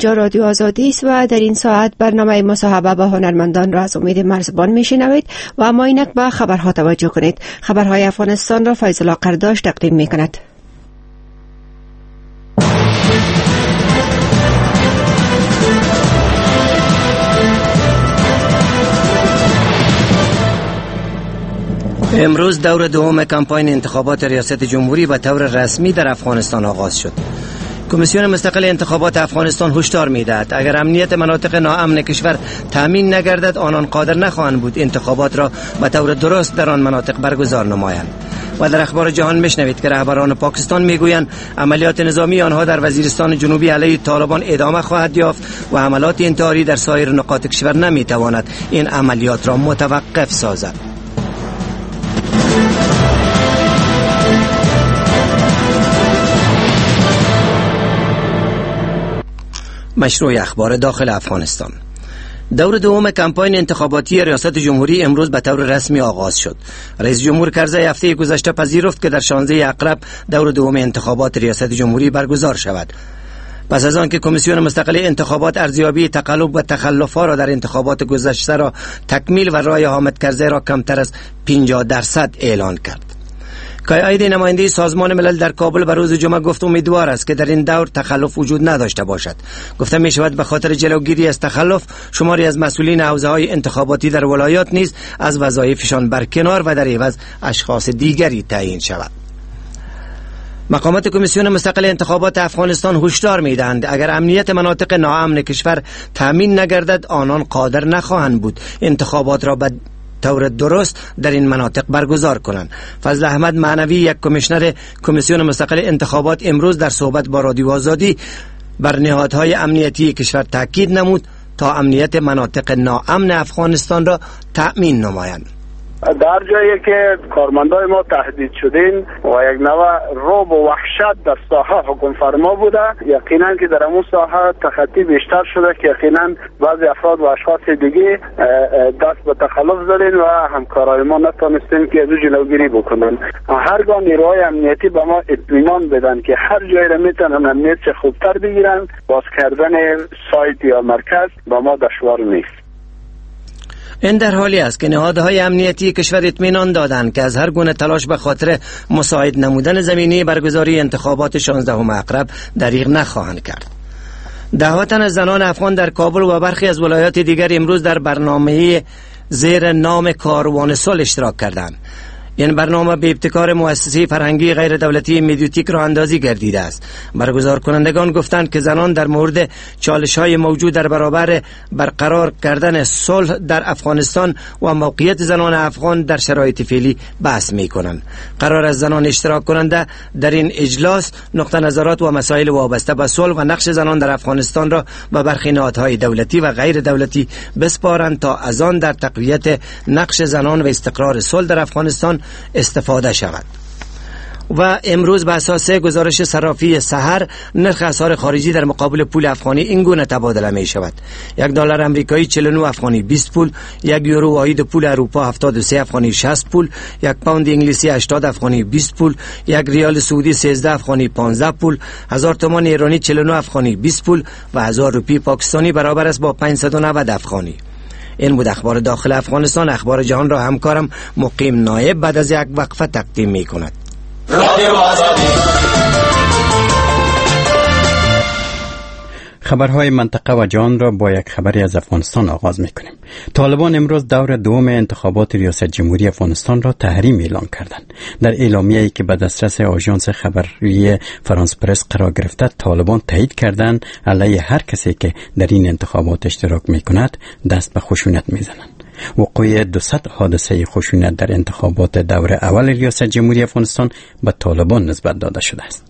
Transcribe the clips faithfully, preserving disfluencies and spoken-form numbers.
اینجا رادیو آزادی است و در این ساعت برنامه مصاحبه با هنرمندان را از امید مرزبان میشنوید و اما اینک به خبرها توجه کنید. خبرهای افغانستان را فیض الله قرداش تقدیم میکند. امروز دور دوم کمپاین انتخابات ریاست جمهوری به طور رسمی در افغانستان آغاز شد. کمیسیون مستقل انتخابات افغانستان هشدار می‌دهد اگر امنیت مناطق ناامن کشور تامین نگردد آنان قادر نخواهند بود انتخابات را به طور درست در آن مناطق برگزار نمایند. و در اخبار جهان میشنوید که رهبران پاکستان میگویند عملیات نظامی آنها در وزیرستان جنوبی علیه طالبان ادامه خواهد یافت و حملات انتحاری در سایر نقاط کشور نمیتواند این عملیات را متوقف سازد. مشروع اخبار داخل افغانستان. دور دوم کمپاین انتخاباتی ریاست جمهوری امروز به طور رسمی آغاز شد. رئیس جمهور کرزی هفته گذشته پذیرفت که در شانزده اقرب دور دوم انتخابات ریاست جمهوری برگزار شود. پس از آنکه کمیسیون مستقل انتخابات ارزیابی تقلب و تخلف‌ها را در انتخابات گذشته را تکمیل و رای حامد کرزی را کمتر از پنجاه درصد اعلان کرد. قائد نماینده سازمان ملل در کابل به روز جمعه گفت امیدوار است که در این دور تخلف وجود نداشته باشد. گفته می شود به خاطر جلوگیری از تخلف شماری از مسئولین حوزه‌های انتخاباتی در ولایات نیز از وظایفشان برکنار و در عوض اشخاص دیگری تعیین شود. مقامات کمیسیون مستقل انتخابات افغانستان هشدار می‌دهند اگر امنیت مناطق ناامن کشور تامین نگردد آنان قادر نخواهند بود انتخابات را به طور درست در این مناطق برگزار کنند. فضل احمد معنوی یک کمیشنر کمیسیون مستقل انتخابات امروز در صحبت با رادیو آزادی بر نهادهای امنیتی کشور تاکید نمود تا امنیت مناطق ناامن افغانستان را تأمین نمایند. در جایی که کارمندای ما تهدید شدین و یک نوع رعب و وحشت در ساحه حکم فرما بوده، یقینا که در اون ساحه تخطی بیشتر شده که یقینا بعضی افراد و اشخاص دیگه دست به تخلف زدن و همکارای ما نتونستن که از جلوگیری بکنن. هرگاه نیروهای امنیتی به ما اطمینان بدن که هر جایی را میتونن امنیت خوبتر بگیرن، باز کردن سایت یا مرکز به ما دشوار نیست. این در حالی است که نهادهای امنیتی کشور اطمینان دادند که از هر گونه تلاش به خاطر مساعد نمودن زمینی برگزاری انتخابات شانزدهم اقرب دریغ نخواهند کرد. ده تن از زنان افغان در کابل و برخی از ولایات دیگر امروز در برنامه زیر نام کاروان صلح اشتراک کردند. این برنامه به ابتکار مؤسسه فرهنگی غیر دولتی مدیوتیک راه اندازی گردیده است. برگزار کنندگان گفتند که زنان در مورد چالش‌های موجود در برابر برقرار کردن صلح در افغانستان و موقعیت زنان افغان در شرایط فعلی بحث می‌کنند. قرار است زنان اشتراک کننده در این اجلاس نقطه نظرات و مسائل وابسته به صلح و نقش زنان در افغانستان را به برخی نهادهای دولتی و غیر دولتی بسپارند تا از آن در تقویت نقش زنان و استقرار صلح در افغانستان استفاده شود. و امروز به اساس گزارش صرافی سحر نرخ اسعار خارجی در مقابل پول افغانی این گونه تبادله می شود: یک دلار امریکایی چهل و نه افغانی بیست پول، یک یورو واحد پول اروپا هفتاد و سه افغانی شصت پول، یک پوند انگلیسی هشتاد افغانی بیست پول، یک ریال سعودی سیزده افغانی پانزده پول، هزار تومان ایرانی چهل و نه افغانی بیست پول و هزار روپی پاکستانی برابر است با پانصد و نود افغانی. این بود اخبار داخل افغانستان. اخبار جهان را همکارم مقیم نایب بعد از یک وقفه تقدیم می کند. خبرهای منطقه و جهان را با یک خبری از افغانستان آغاز میکنیم. طالبان امروز دور دوم انتخابات ریاست جمهوری افغانستان را تحریم اعلام کردند. در اعلامیه‌ای که به دسترس آژانس خبری فرانس پرس قرار گرفته، طالبان تایید کردند علیه هر کسی که در این انتخابات اشتراک میکند دست به خشونت میزنند. وقوع دوصد حادثه خشونت در انتخابات دور اول ریاست جمهوری افغانستان به طالبان نسبت داده شده است.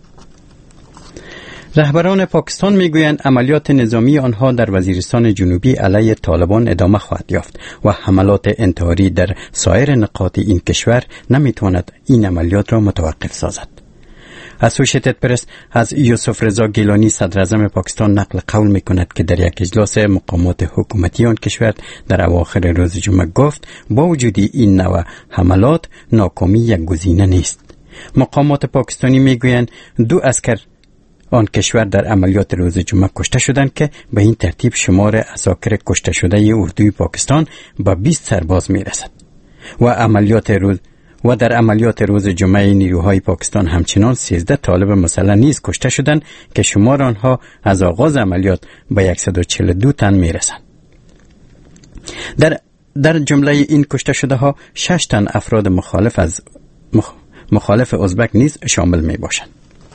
رهبران پاکستان میگویند عملیات نظامی آنها در وزیرستان جنوبی علیه طالبان ادامه خواهد یافت و حملات انتحاری در سایر نقاط این کشور نمیتواند این عملیات را متوقف سازد. اسوشیتد پرس از یوسف رضا گیلانی صدر اعظم پاکستان نقل قول میکند که در یک اجلاس مقامات حکومتی آن کشور در اواخر روز جمعه گفت با وجود این نوع حملات ناکامی یک گزینه نیست. مقامات پاکستانی میگویند دو عسکر آن کشور در عملیات روز جمعه کشته شدند که به این ترتیب شمار عساکر کشته شده اردوی پاکستان به بیست سرباز می رسد و عملیات روز و در عملیات روز جمعه نیروهای پاکستان همچنان سیزده طالب مسلح نیز کشته شدند که شمار آنها از آغاز عملیات به صد و چهل و دو تن می رسند. در در جمله این کشته شده ها شش تن افراد مخالف از مخ... مخالف ازبک نیز شامل می باشند.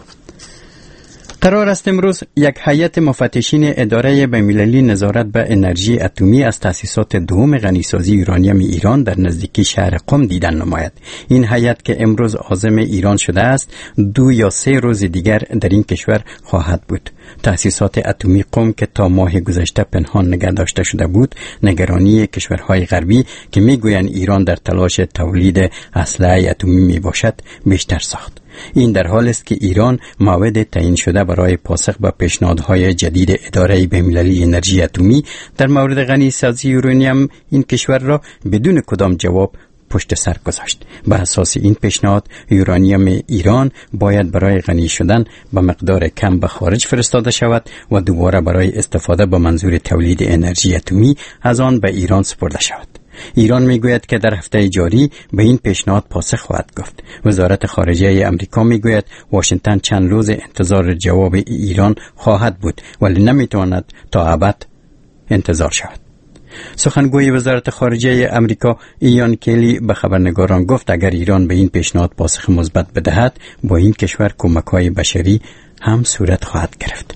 قرار است امروز یک هیئت مفتشین اداره بین‌المللی نظارت به انرژی اتمی از تأسیسات دوم غنیسازی یورانیم ایران در نزدیکی شهر قم دیدن نماید. این هیئت که امروز عازم ایران شده است، دو یا سه روز دیگر در این کشور خواهد بود. تأسیسات اتمی قم که تا ماه گذشته پنهان نگه داشته شده بود، نگرانی کشورهای غربی که میگویند ایران در تلاش تولید اسلحه اتمی می باشد بیشتر ساخت. این در حال است که ایران موعد تعیین شده برای پاسخ به پیشنهادهای جدید اداره بین‌المللی انرژی اتمی در مورد غنیسازی یورانیم این کشور را بدون کدام جواب پشت سر گذاشت. به اساس این پیشنهاد یورانیم ایران باید برای غنی شدن به مقدار کم به خارج فرستاده شود و دوباره برای استفاده به منظور تولید انرژی اتمی از آن به ایران سپرده شود. ایران میگوید که در هفته جاری به این پیشنهاد پاسخ خواهد گفت. وزارت خارجه امریکا میگوید واشنگتن چند روز انتظار جواب ایران خواهد بود ولی نمیتواند تا ابد انتظار شود. سخنگوی وزارت خارجه امریکا ایان کلی به خبرنگاران گفت اگر ایران به این پیشنهاد پاسخ مثبت بدهد با این کشور کمک‌های بشری هم صورت خواهد گرفت.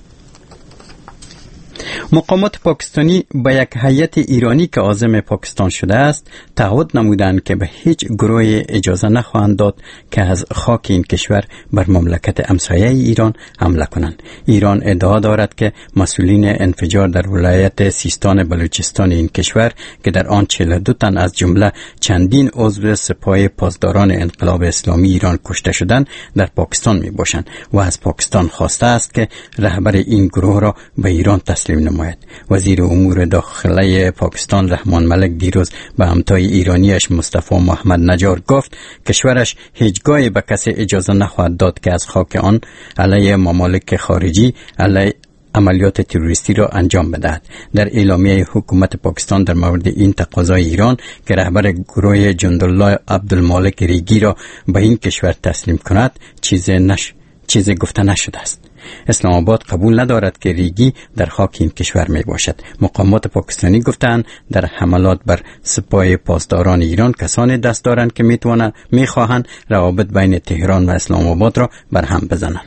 مقامات پاکستانی به یک هیئت ایرانی که عازم پاکستان شده است تعهد نمودند که به هیچ گروه اجازه نخواهند داد که از خاک این کشور بر مملکت همسایه ایران حمله کنند. ایران ادعا دارد که مسئولین انفجار در ولایت سیستان بلوچستان این کشور که در آن چهل و دو تن از جمله چندین عضو سپاه پاسداران انقلاب اسلامی ایران کشته شدند در پاکستان می باشند و از پاکستان خواسته است که رهبر این گروه را به ایران تسلیم نماید. وزیر امور داخله پاکستان رحمان ملک دیروز به همتای ایرانیش مصطفی محمد نجار گفت کشورش هیچگاه به کسی اجازه نخواهد داد که از خاک آن علیه ممالک خارجی علیه عملیات تروریستی را انجام بدهد. در اعلامیه حکومت پاکستان در مورد این تقاضای ایران که رهبر گروه جندالله عبدالمالک ریگی را به این کشور تسلیم کند چیز نش چیز گفته نشده است. اسلام آباد قبول ندارد که ریگی در خاک این کشور می باشد. مقامات پاکستانی گفتند در حملات بر سپاه پاسداران ایران کسانی دست دارند که می توانند می خواهند روابط بین تهران و اسلام آباد را بر هم بزنند.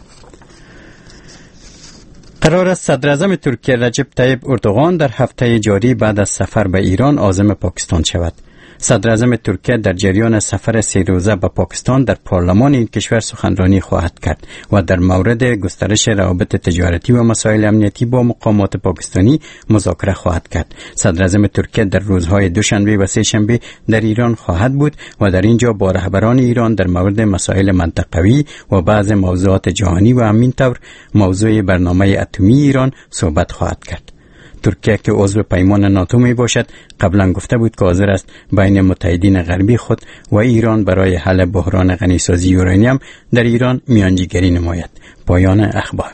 قرار است صدر اعظم ترکیه رجب طیب اردوغان در هفته جاری بعد از سفر به ایران عازم پاکستان شود. صدر اعظم ترکیه در جریان سفر سه روزه به پاکستان در پارلمان این کشور سخنرانی خواهد کرد و در مورد گسترش روابط تجارتی و مسائل امنیتی با مقامات پاکستانی مذاکره خواهد کرد. صدر اعظم ترکیه در روزهای دوشنبه و سه شنبه در ایران خواهد بود و در اینجا با رهبران ایران در مورد مسائل منطقوی و بعض موضوعات جهانی و همینطور موضوع برنامه اتمی ایران صحبت خواهد کرد. ترکیه که عضو پیمان ناتو می باشد قبلا گفته بود که حاضر است بین متحدین غربی خود و ایران برای حل بحران غنیسازی یورانیم در ایران میانجیگری نماید. پایان اخبار.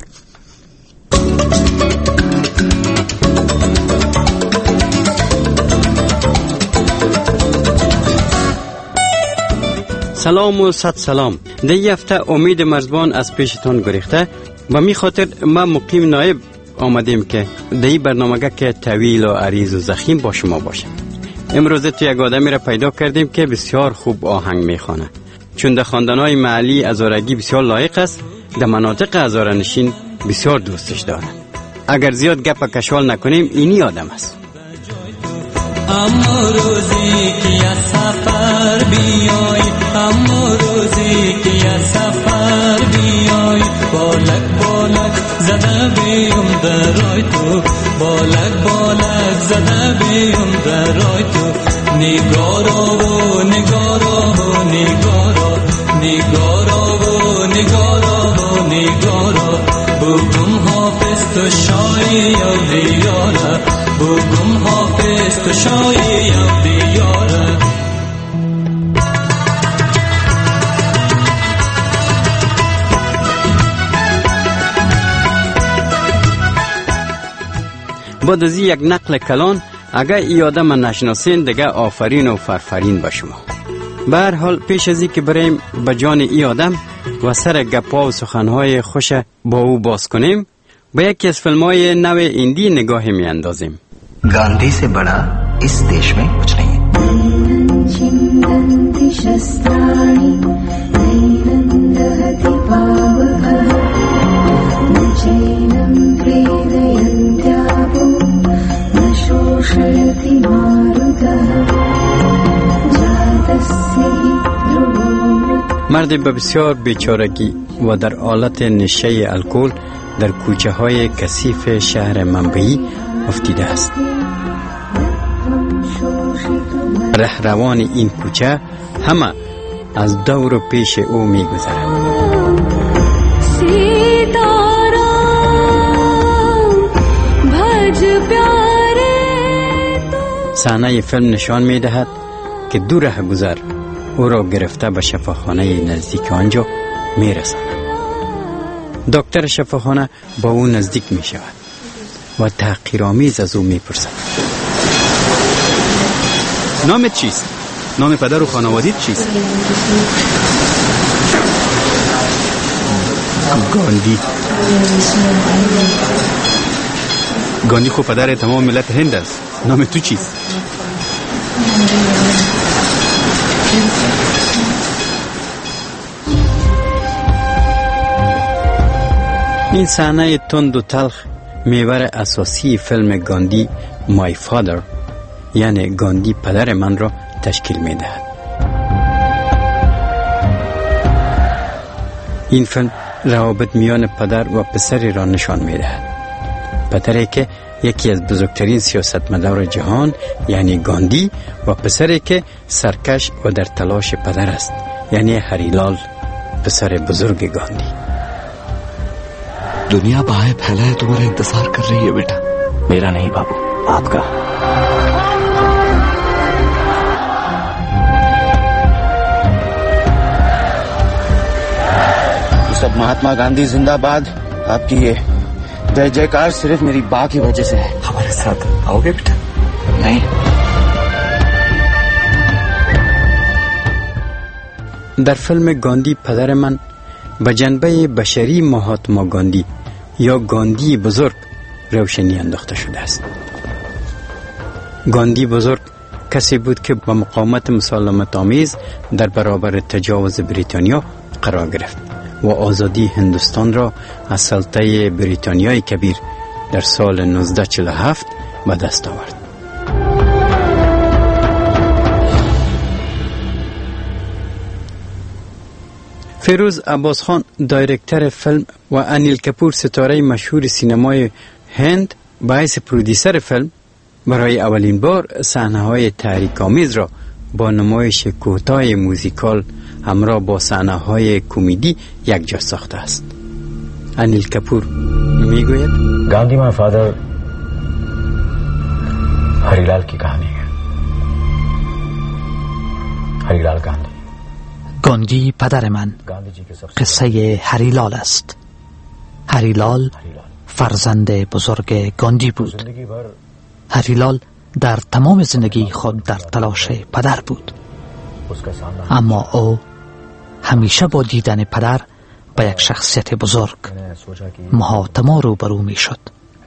سلام و صد سلام. در این هفته امید مرزبان از پیشتان گریخته و می خاطر ما مقیم نایب آمدیم که در این برنامه که طویل و عریض و زخیم با شما باشه. امروز تو یک آدمی را پیدا کردیم که بسیار خوب آهنگ میخوانه. چون در خواندن‌های محلی هزارگی بسیار لایق است، در مناطق هزارنشین بسیار دوستش داره. اگر زیاد گپ کشال نکنیم اینی آدم است. اما روزی که از سفر بیای، اما روزی که از سفر بیای، بالک بالک زده بیم در رای تو، بالک بالک زده بیم در رای تو. نگارا و نگارا و نگارا، نگارا و نگارا و نگارا، بگم حافظ تو شایی و دیاره، بگم حافظ تو شایی و دیاره. بعد از یک نقل کلان اگر ای آدم نشناسین دیگه آفرین و فرفرین به شما. به هر حال پیش از این که بریم به جان ای آدم و سر گپا و سخنهای خوش با او باز کنیم، با یکی از فیلم‌های نو ایندی نگاهی می اندازیم. गांधी से बड़ा इस देश में कुछ नहीं है। مرد به بسیار بیچارگی و در حالت نشه الکل در کوچه های کثیف شهر منبعی افتیده است. رهروان این کوچه همه از دور و پیش او می گذرند. صحنه فیلم نشان می دهد که دو ره گذر او را گرفته به شفاخانه نزدیک آنجا می رساند. دکتر شفاخانه با او نزدیک می شود و تحقیرآمیز از او می پرسد: نامت چیست؟ نام پدر و خانوادیت چیست؟ گاندی. گاندی خو پدر تمام ملت هند است. نام تو چیست؟ این صحنه تند و تلخ محور اساسی فیلم گاندی مای فادر یعنی گاندی پدر من را تشکیل می دهد. این فیلم روابط میان پدر و پسری را نشان می دهد. پدری که یکی از بزرگترین سیاستمدار جهان یعنی گاندی و پسری که سرکش و در تلاش پدر است یعنی هریلال پسر بزرگ گاندی. दुनिया बाहें फैला है, तुम्हारा इंतजार कर रही है बेटा. मेरा नहीं बाबू, आपका. सब महात्मा गांधी जिंदाबाद. आपकी ये जय जयकार सिर्फ मेरी बा की वजह से है. हमारे साथ आओगे बेटा? नहीं. در فیلم گاندی پدر من به جنبه بشری مهاتما گاندی یا گاندی بزرگ روشنی انداخته شده است. گاندی بزرگ کسی بود که با مقاومت مسالمت آمیز در برابر تجاوز بریتانیا قرار گرفت و آزادی هندوستان را از سلطه بریتانیای کبیر در سال نوزده چهل و هفت به دست آورد. فیروز عباس خان دایرکتر فیلم و انیل کپور ستاره مشهور سینمای هند به حیث پرودیسر فیلم برای اولین بار صحنه‌های تحریک‌آمیز را با نمایش کوتاه موزیکال همراه با صحنه‌های کمدی یکجا ساخته است. انیل کپور میگوید गांधी माय फादर हरिलाल की कहानी है. हरिलाल गांधी. گاندی پدر من قصه هریلال است. هریلال فرزند بزرگ گاندی بود. هریلال در تمام زندگی خود در تلاش پدر بود، اما او همیشه با دیدن پدر به یک شخصیت بزرگ محاتما روبرو می شد.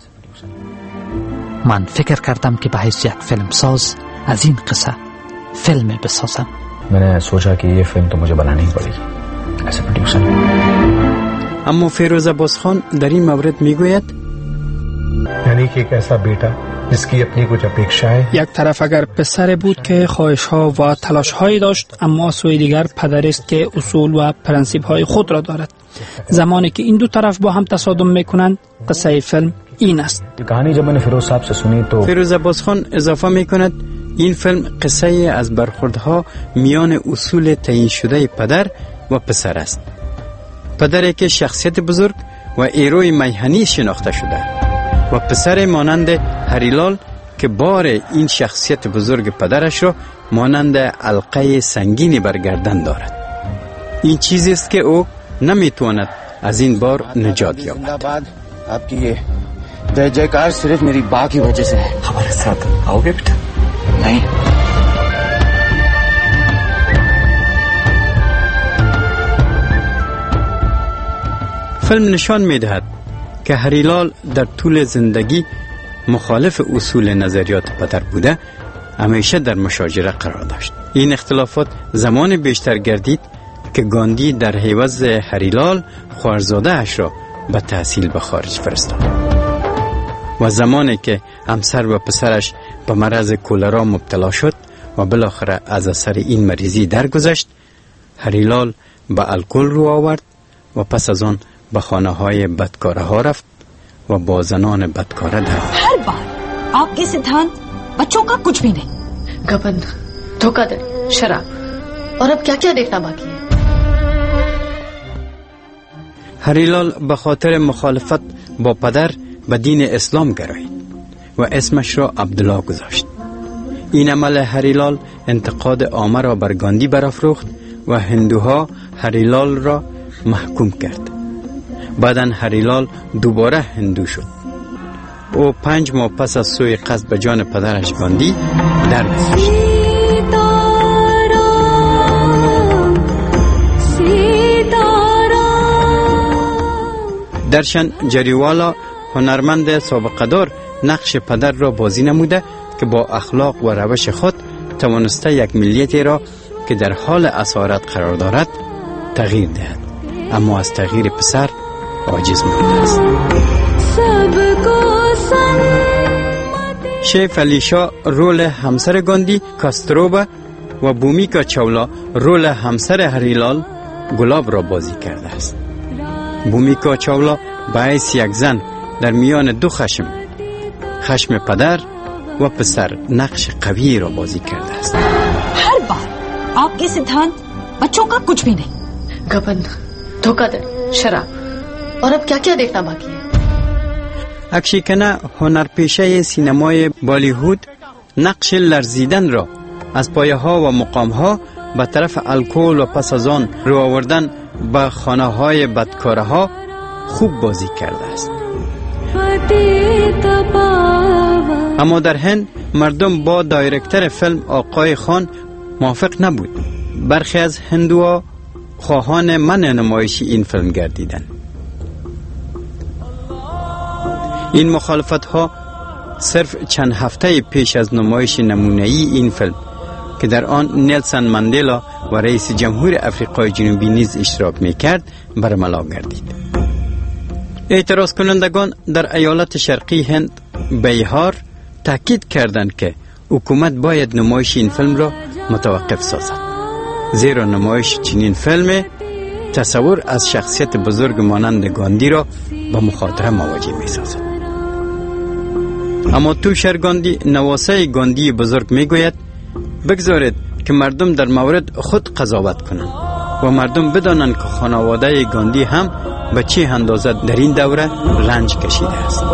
من فکر کردم که به حیث یک فیلم ساز از این قصه فیلم بسازم. मैंने सोचा कि ये फिल्म तो मुझे बनानी ही पड़ेगी ऐसे प्रोड्यूसर. اما فیروز عباس خان در این مورد میگوید یعنی که एक ऐसा बेटा जिसकी अपनी कुछ अपेक्षाएं. یک طرف اگر پسر بود که خواهش ها و تلاش هایی داشت، اما سوی دیگر پدری است که اصول و پرنسیپ های خود را دارد. زمانی که این دو طرف با هم تصادم میکنند، قصه فیلم این است. कहानी जब मैंने फिरोज साहब से सुनी तो فیروز عباس خان اضافه میکند این فیلم قصه از برخوردها میان اصول تعیین شده پدر و پسر است. پدری که شخصیت بزرگ و ایروی میهنی شناخته شده و پسر مانند هریلال که بار این شخصیت بزرگ پدرش را مانند علقه سنگینی بر گردن دارد. این چیزی است که او نمیتواند از این بار نجات یابد. आपकी ये जय जयकार सिर्फ मेरी बा की वजह से है। हमारे साथ आओगे बेटा? नहीं। فیلم نشان می‌دهد که هریلال در طول زندگی مخالف اصول نظریات پدر بوده، همیشه در مشاجره قرار داشت. این اختلافات زمان بیشتر گردید که گاندی در عوض هریلال خواهرزاده اش را به تحصیل به خارج فرستاد و زمانی که همسر و پسرش به مرض کولرا مبتلا شد و بالاخره از اثر این مریضی درگذشت، هریلال به الکل رو آورد و پس از آن به خانه های بدکاره ها رفت و با زنان بدکاره در हर बार आपके सिद्धांत बच्चों का कुछ भी नहीं। गबन, धोखाधड़ी, शराब और अब क्या क्या देखना बाकी है। هریلال به خاطر مخالفت با پدر به دین اسلام گرایید و اسمش را عبدالله گذاشت. این عمل هریلال انتقاد عامه را بر گاندی برافروخت و هندوها هریلال را محکوم کرد. بعداً هریلال دوباره هندو شد. او پنج ماه پس از سوی قصد به جان پدرش گاندی درگذشت. درشن جریوالا هنرمند سابقه دار نقش پدر را بازی نموده که با اخلاق و روش خود توانسته یک ملیتی را که در حال اسارت قرار دارد تغییر دهد، اما از تغییر پسر عاجز مانده است. شیف علیشا رول همسر گاندی کاستروبا و بومیکا چاولا رول همسر هریلال گلاب را بازی کرده است. بومیکا چاولا باعث یک زن در میان دو خشم، خشم پدر و پسر، نقش قوی را بازی کرده است. हर बार आपके सिद्धांत बच्चों का कुछ भी नहीं। गबन, धोखाधड़ी, शराब और अब क्या क्या देखना बाकी है। اکشیکنه هنرپیشه سینمای بالیوود نقش لرزیدن را از پایه ها و مقام ها به طرف الکل و پس از آن رو آوردن به خانه های بدکاره ها خوب بازی کرده است. اما در هند مردم با دایرکتر فیلم آقای خان موافق نبود. برخی از هندوها خواهان منع نمایش این فیلم گردیدند. این مخالفت ها صرف چند هفته پیش از نمایش نمونه‌ای این فیلم که در آن نلسون ماندلا و رئیس جمهور افریقای جنوبی نیز اشتراک میکرد برملا گردید. اعتراض کنندگان در ایالت شرقی هند بیهار تاکید کردند که حکومت باید نمایش این فیلم را متوقف سازد، زیرا نمایش چنین فیلم تصور از شخصیت بزرگ مانند گاندی را به مخاطره مواجه می سازد. اما توشر گاندی، نواسه گاندی بزرگ می گوید بگذارید که مردم در مورد خود قضاوت کنند و مردم بدانند که خانواده گاندی هم به چه اندازه در این دوره رنج کشیده است.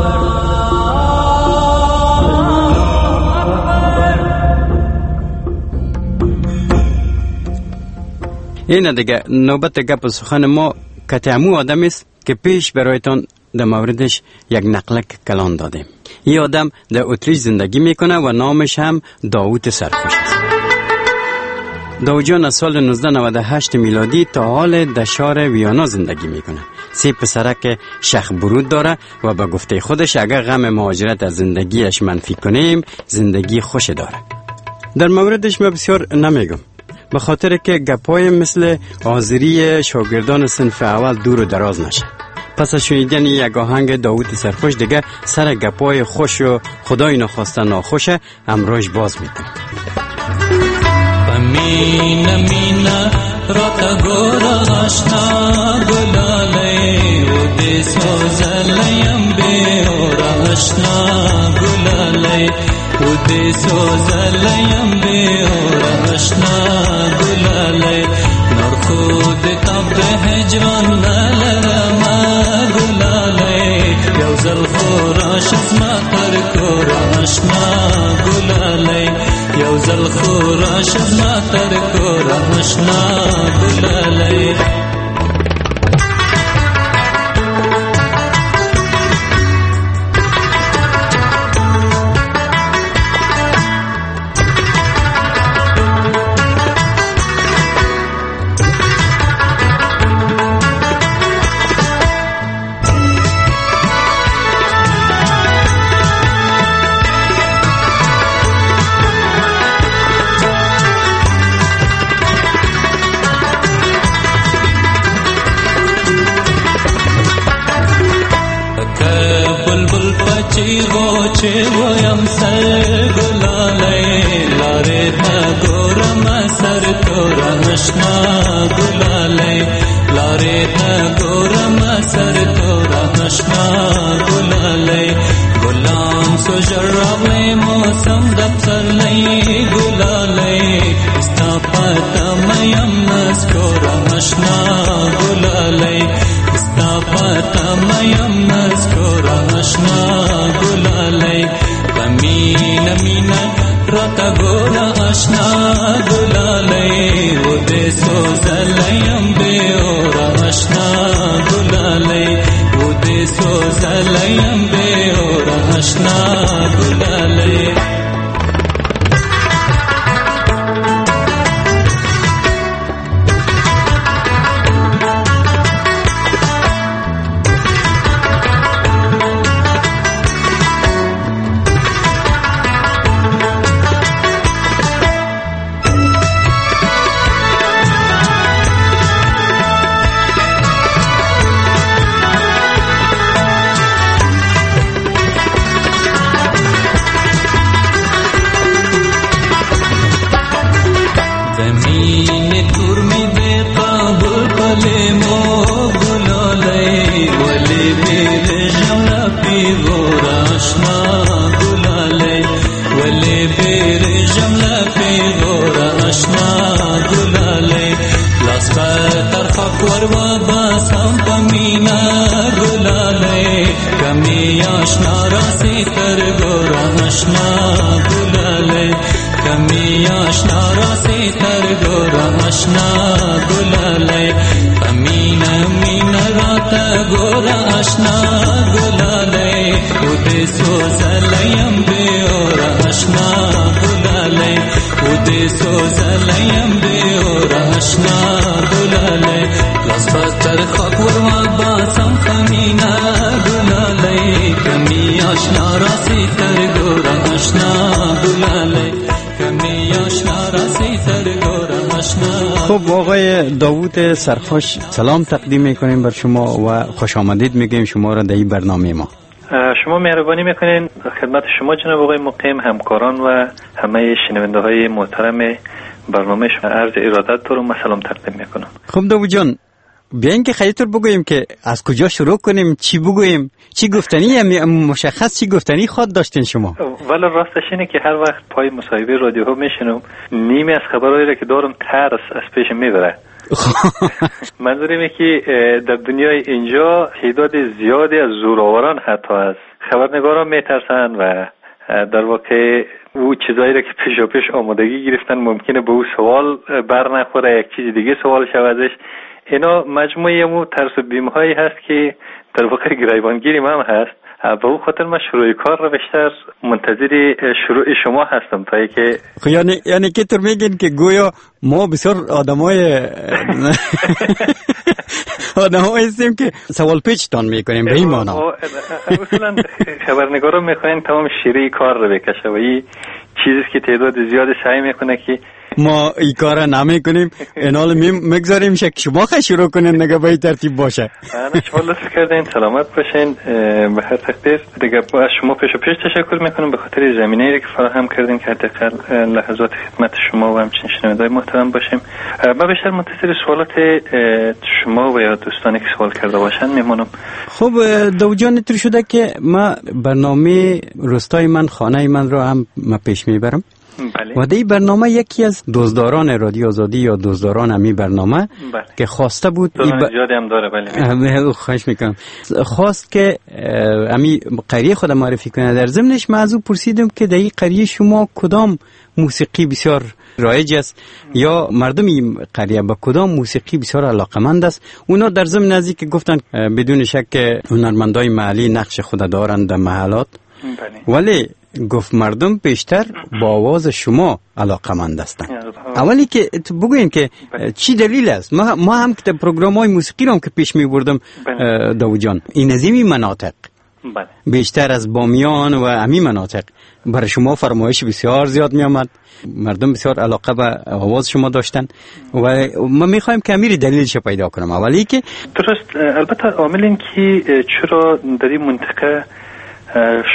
این دیگه نوبت گپ و سخن ما کتعمو آدم است که پیش برایتان در موردش یک نقلک کلان دادیم. این آدم در اتریش زندگی میکنه و نامش هم داوود سرخوش است. داوود جان از سال نوزده نود و هشت میلادی تا حال در شهر ویانا زندگی میکنه. سه پسرک شخ برود داره و به گفته خودش اگر غم مهاجرت از زندگیش منفی کنیم زندگی خوش داره. در موردش من بسیار نمیگم، به خاطر که گپای مثل حاضری شاگردان صنف اول دور و دراز نشه. پس از شنیدن یک آهنگ داوود سرخوش دیگه سر گپای خوش و خدای نخواسته ناخوشه امروز باز میکنه. مینا مینا راتا گورا آشنا گلاله و دی سوزلیم به اور آشنا گلاله و دی سوزلیم به اور آشنا گلاله نور خود تاب هجران نلرم گلاله یوزل خوراش اسما تر کورا آشنا گلاله یوزل خوراش اسما تر کورا آشنا گلاله چه گویم سر گلاله لاره تا گورم سر تو را آشنا گلاله لاره تا گورم سر تو را آشنا گلاله گلان سو جرابه موسم دفتر لی گلاله استاپتا میم نسکورم آشنا گلاله استاپتا میم نسکورم آشنا گلاله کمین مین رتا گورا آشنا گلاله و دے سوزلیم بیورا آشنا گلاله و دے سوزلیم بیورا آشنا گلاله خب آقای داوود سرخوش سلام تقدیم میکنیم بر شما و خوش آمدید میگیم شما را در این برنامه ما. شما مهربانی میکنین. خدمت شما جناب آقای مقیم، همکاران و همه شنونده های محترم برنامه شما عرض ارادت رو من سلام تقدیم میکنم. خب داوود جان، بیاین که خیلی طور بگوییم که از کجا شروع کنیم، چی بگوییم، چی گفتنی مشخص چی گفتنی خود داشتین شما؟ ولی راستش اینه که هر وقت پای مصاحبه رادیو ها میشنم نیمی از خبرهایی را که دارم ترس از پیش میبره. منظورم اینه که در دنیای اینجا تعداد زیادی از زورآوران حتی از خبرنگاران میترسن و در واقع او چیزایی را که پیشا پیش آمادگی گرفتن ممکنه به او سوال بر نخوره، یک چیز دیگه سوال شود ازش. اینا مجموعه مو ترس و بیم هایی هست که در واقع گریبانگیری هم هست. به اون خاطر من شروع کار رو بیشتر منتظر شروع شما هستم تا اینکه یعنی یعنی که تو میگین که گویا ما بسیار آدمای آدمایی هستیم که سوال پیچتان میکنیم به این معنا. اصلا خبرنگارا میخواین تمام شیره کار رو بکشه و این چیزی که تعداد زیاد سعی میکنه که ما این کار نمی کنیم، اینال میگذاریم که شما خیلی شروع کنین نگه به این ترتیب باشه. انا شما لطف کردین، سلامت باشین. به هر تقدیر دیگه از شما پیش و پیش تشکر میکنم به خاطر زمینه‌ای که فراهم کردین که حداقل لحظات خدمت شما و همچنین شنونده‌های محترم باشیم. من بیشتر منتظر سوالات شما و یا دوستانی که سوال کرده باشن میمونم. خب داوود جان، اینطور شده که ما برنامه روستای من خانه من رو هم ما پیش میبرم. بله. و در برنامه یکی از دوزداران رادیو آزادی یا دوزداران امی برنامه بله. که خواسته بود ب... زیادی هم داره. بله خواهش میکنم. خواست که امی قریه خود معرفی کنه. در ضمنش من از او پرسیدم که در این قریه شما کدام موسیقی بسیار رایج است یا مردم این قریه با کدام موسیقی بسیار علاقمند است. اونا در ضمن از که گفتن بدون شک که هنرمندای محلی نقش خود دارند در محلات. بله. ولی گفت مردم بیشتر با آواز شما علاقمند هستند. اولی که بگوین که چی دلیل است؟ ما, ما هم که پروگرام‌های موسیقی رو هم که پیش می‌بردم داوود جان، این از این مناطق بله. بیشتر از بامیان و امی مناطق برای شما فرمایش بسیار زیاد می آمد. مردم بسیار علاقه به آواز شما داشتن و ما میخوایم که امیری دلیلش پیدا کنم. اولی که درست، البته عامل این که چرا در این منطقه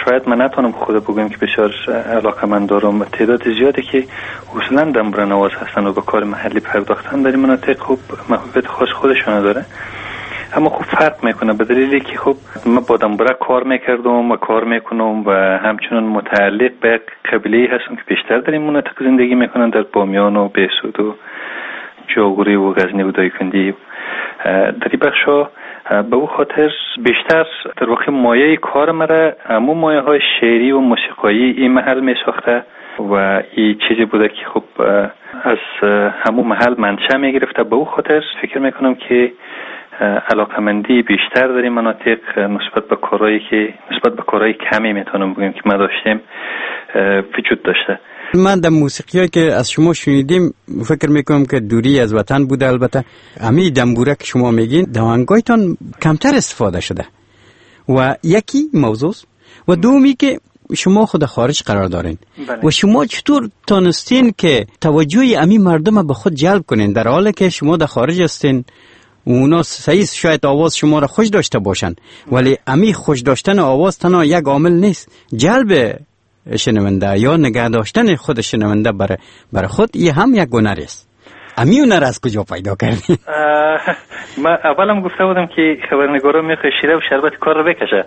شاید من نتونم خود بگویم که بسیار علاقه‌مند دارم. تعداد زیادی که اصولا دنبوره نواز هستن و به کار محلی پرداختن در این مناطق خوب محبوبیت خاص خودشون داره، اما خوب فرق میکنه به دلیلی که خب من با دنبوره کار میکردم و کار میکنم و همچنان متعلق به قبیله‌ای هستم که بیشتر در این مناطق زندگی میکنن، در بامیان و بهسود و جاغوری و غزنی و دایکندی. در این بخشا به او خاطر بیشتر در واقع مایه کار مرا همون مایه های شعری و موسیقایی این محل می ساخته و این چیزی بوده که خب از همون محل منشأ می گرفته. به او خاطر فکر میکنم که علاقمندی بیشتر در این مناطق نسبت به کارهایی که نسبت به کارهای کمی میتونم بگم که ما داشتیم وجود داشته. من در موسیقی که از شما شنیدیم فکر میکنم که دوری از وطن بوده. البته امی دنبوره که شما میگین دوانگایتان کمتر استفاده شده و یکی موضوع و دومی که شما خود خارج قرار دارین. بله. و شما چطور تانستین که توجه امی مردم به خود جلب کنین در حالی که شما در خارج هستین؟ اونا صحیح شاید آواز شما را خوش داشته باشن ولی امی خوش داشتن آواز تنها یک عامل نیست، جلب شنونده یا نگه داشتن خود شنونده برای برای خود یه هم یک هنر است. امی هنر از کجا پیدا کردی؟ من اولم گفته بودم که خبرنگارا میخواد شیره و شربت کار رو بکشه.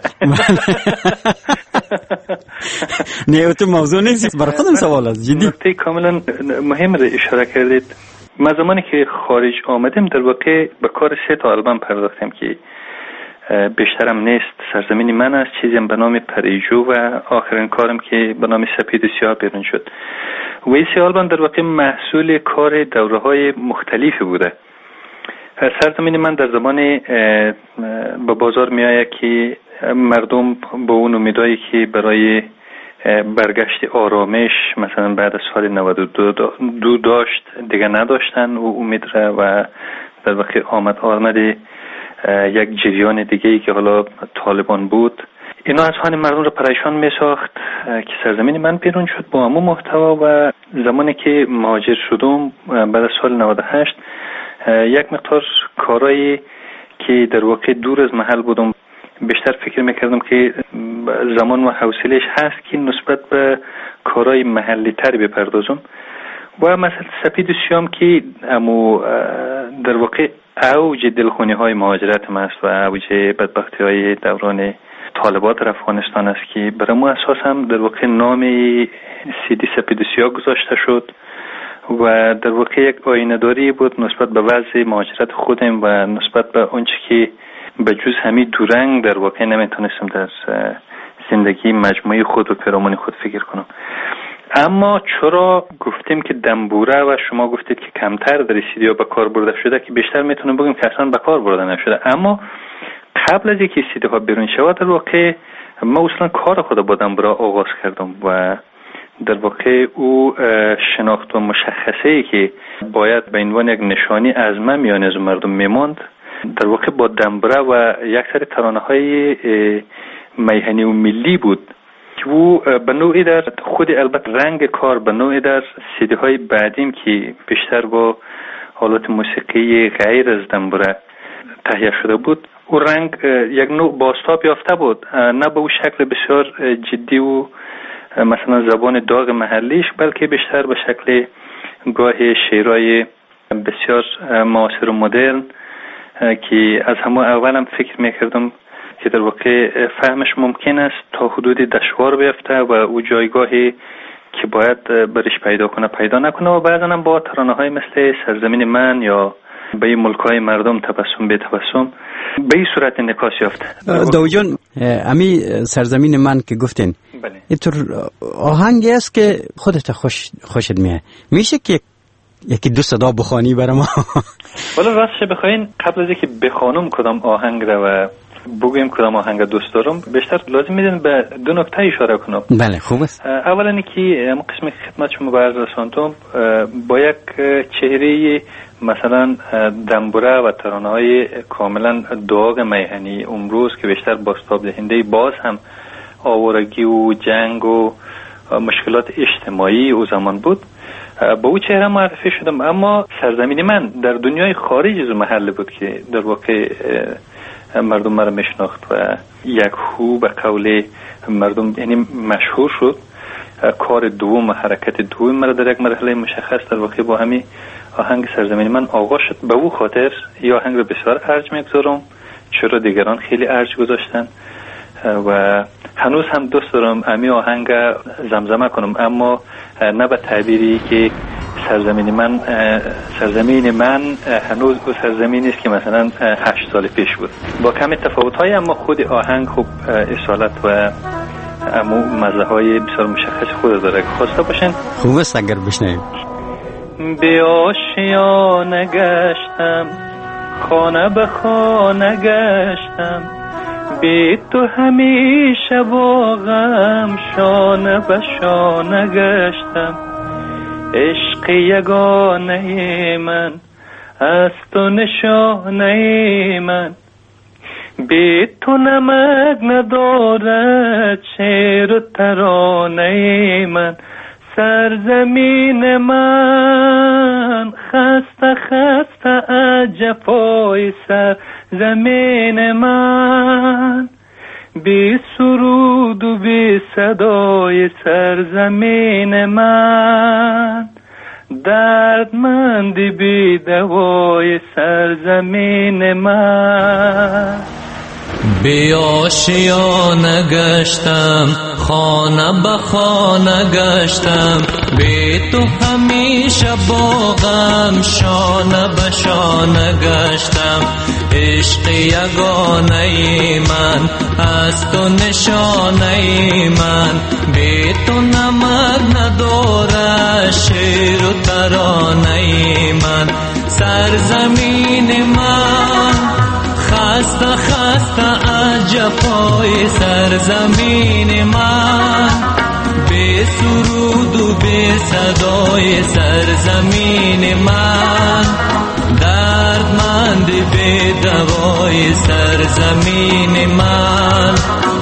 نه تو موضوع نیست، برای خودم سوال است جدی. نکته کاملا مهم رو اشاره کردید. ما زمانی که خارج آمدیم در واقع به کار سه تا آلبوم پرداختیم که بیشترم نیست. سرزمین من است، چیزیم به نام پریجو و آخرین کارم که به نام سپید و سیاه بیرون شد. و این سه آلبوم در واقع محصول کار دوره های مختلفی بوده. سرزمین من در زمان به بازار می آید که مردم با اون امیدایی که برای برگشت آرامش مثلا بعد از سال نود و دو داشت دیگه نداشتن و امید را و در واقع آمد آمد یک جریان دیگه ای که حالا طالبان بود، اینا از حال مردم رو پریشان می ساخت که سرزمین من بیرون شد با همون محتوا. و زمانی که مهاجر شدم بعد از سال نود و هشت یک مقدار کارایی که در واقع دور از محل بودم بیشتر فکر میکردم که زمان و حوصلهش هست که نسبت به کارهای محلی تر بپردازم. و مثلا سپید و سیام که امو در واقع اوج دلخونی های مهاجرت ما است و اوج بدبختی های دوران طالبات در افغانستان است که برای ما اساس هم در واقع نام سیدی سپید و سیاه گذاشته شد و در واقع یک آینه داری بود نسبت به وضع مهاجرت خودم و نسبت به اونچه که به جز همین دورنگ در واقع نمیتونستم در زندگی مجموعی خود و پیرامون خود فکر کنم. اما چرا گفتیم که دنبوره و شما گفتید که کمتر در سیدی ها به کار برده شده، که بیشتر میتونم بگم که اصلا به کار برده نشده. اما قبل از اینکه سیدی ها بیرون شود در واقع ما اصلا کار خود با دنبوره آغاز کردم و در واقع او شناخت و مشخصه ای که باید به عنوان یک نشانی از من میان از مردم میماند در واقع با دنبوره و یک سری ترانه های میهنی و ملی بود که او به نوعی در خود البته رنگ کار به نوعی در سیدی های بعدیم که بیشتر با حالات موسیقی غیر از دنبوره تهیه شده بود او رنگ یک نوع بازتاب یافته بود، نه به او شکل بسیار جدی و مثلا زبان داغ محلیش، بلکه بیشتر به شکل گاه شعرهای بسیار معاصر و مدرن که از همون اولم فکر میکردم که در واقع فهمش ممکن است تا حدودی دشوار بیفته و او جایگاهی که باید برش پیدا کنه پیدا نکنه و بعضا هم با ترانه های مثل سرزمین من یا به این ملکای مردم تبسم به تبسم به این صورت انعکاس یافته. داوود جان، امی سرزمین من که گفتین بله. اینطور آهنگی است که خودت خوش خوشت میاد، میشه که یکی دو صدا بخوانی برای ما؟ والا راستش بخواین قبل از اینکه بخوانم کدام آهنگ را و بگویم کدام آهنگ دوست دارم بیشتر لازم میدین به دو نکته اشاره کنم. بله خوب است. اولا اینکه اما قسمی که خدمت شما برز رساندم با یک چهره مثلا دنبوره و ترانه های کاملا داغ میهنی امروز که بیشتر بازتاب دهنده باز هم آوارگی و جنگ و مشکلات اجتماعی او زمان بود با او چهره معرفی شدم. اما سرزمین من در دنیای خارج از محل بود که در واقع مردم مرا میشناخت و یک هو به قول مردم یعنی مشهور شد. کار دوم و حرکت دوم مرا در یک مرحله مشخص در واقع با همین آهنگ سرزمین من آغاز شد. به او خاطر یا آهنگ رو بسیار ارج میگذارم چرا دیگران خیلی ارج گذاشتن و هنوز هم دوست دارم امی آهنگ زمزمه کنم، اما نه به تعبیری که سرزمین من سرزمین من هنوز او سرزمینی است که مثلا هشت سال پیش بود با کمی تفاوت‌های، اما خود آهنگ خوب اصالت و امو مزه های بسیار مشخص خود داره. خواسته باشین خوب است اگر بشنویم. به آشیانه گشتم خانه به خانه گشتم، بی تو همیشه با غم شانه به شانه گشتم، عشق یگانه من از تو نشانه من، بی تو نمک ندارد شعر و ترانه من، سرزمین من خسته خسته عجفای سرزمین من، بی سرود و بی صدای سرزمین من، دردمندی بی دوای سرزمین من. بی آشیانه گشتم خانه به خانه گشتم، بی تو همیشه با غم شانه به شانه گشتم، عشق یگانه من از تو نشانه من، بی تو نمک نداره شعر و ترانه من، سرزمین من خسته خسته عجفای سرزمین من، بی سرود و بی صدای سرزمین من، دردمند بی دوای سرزمین من،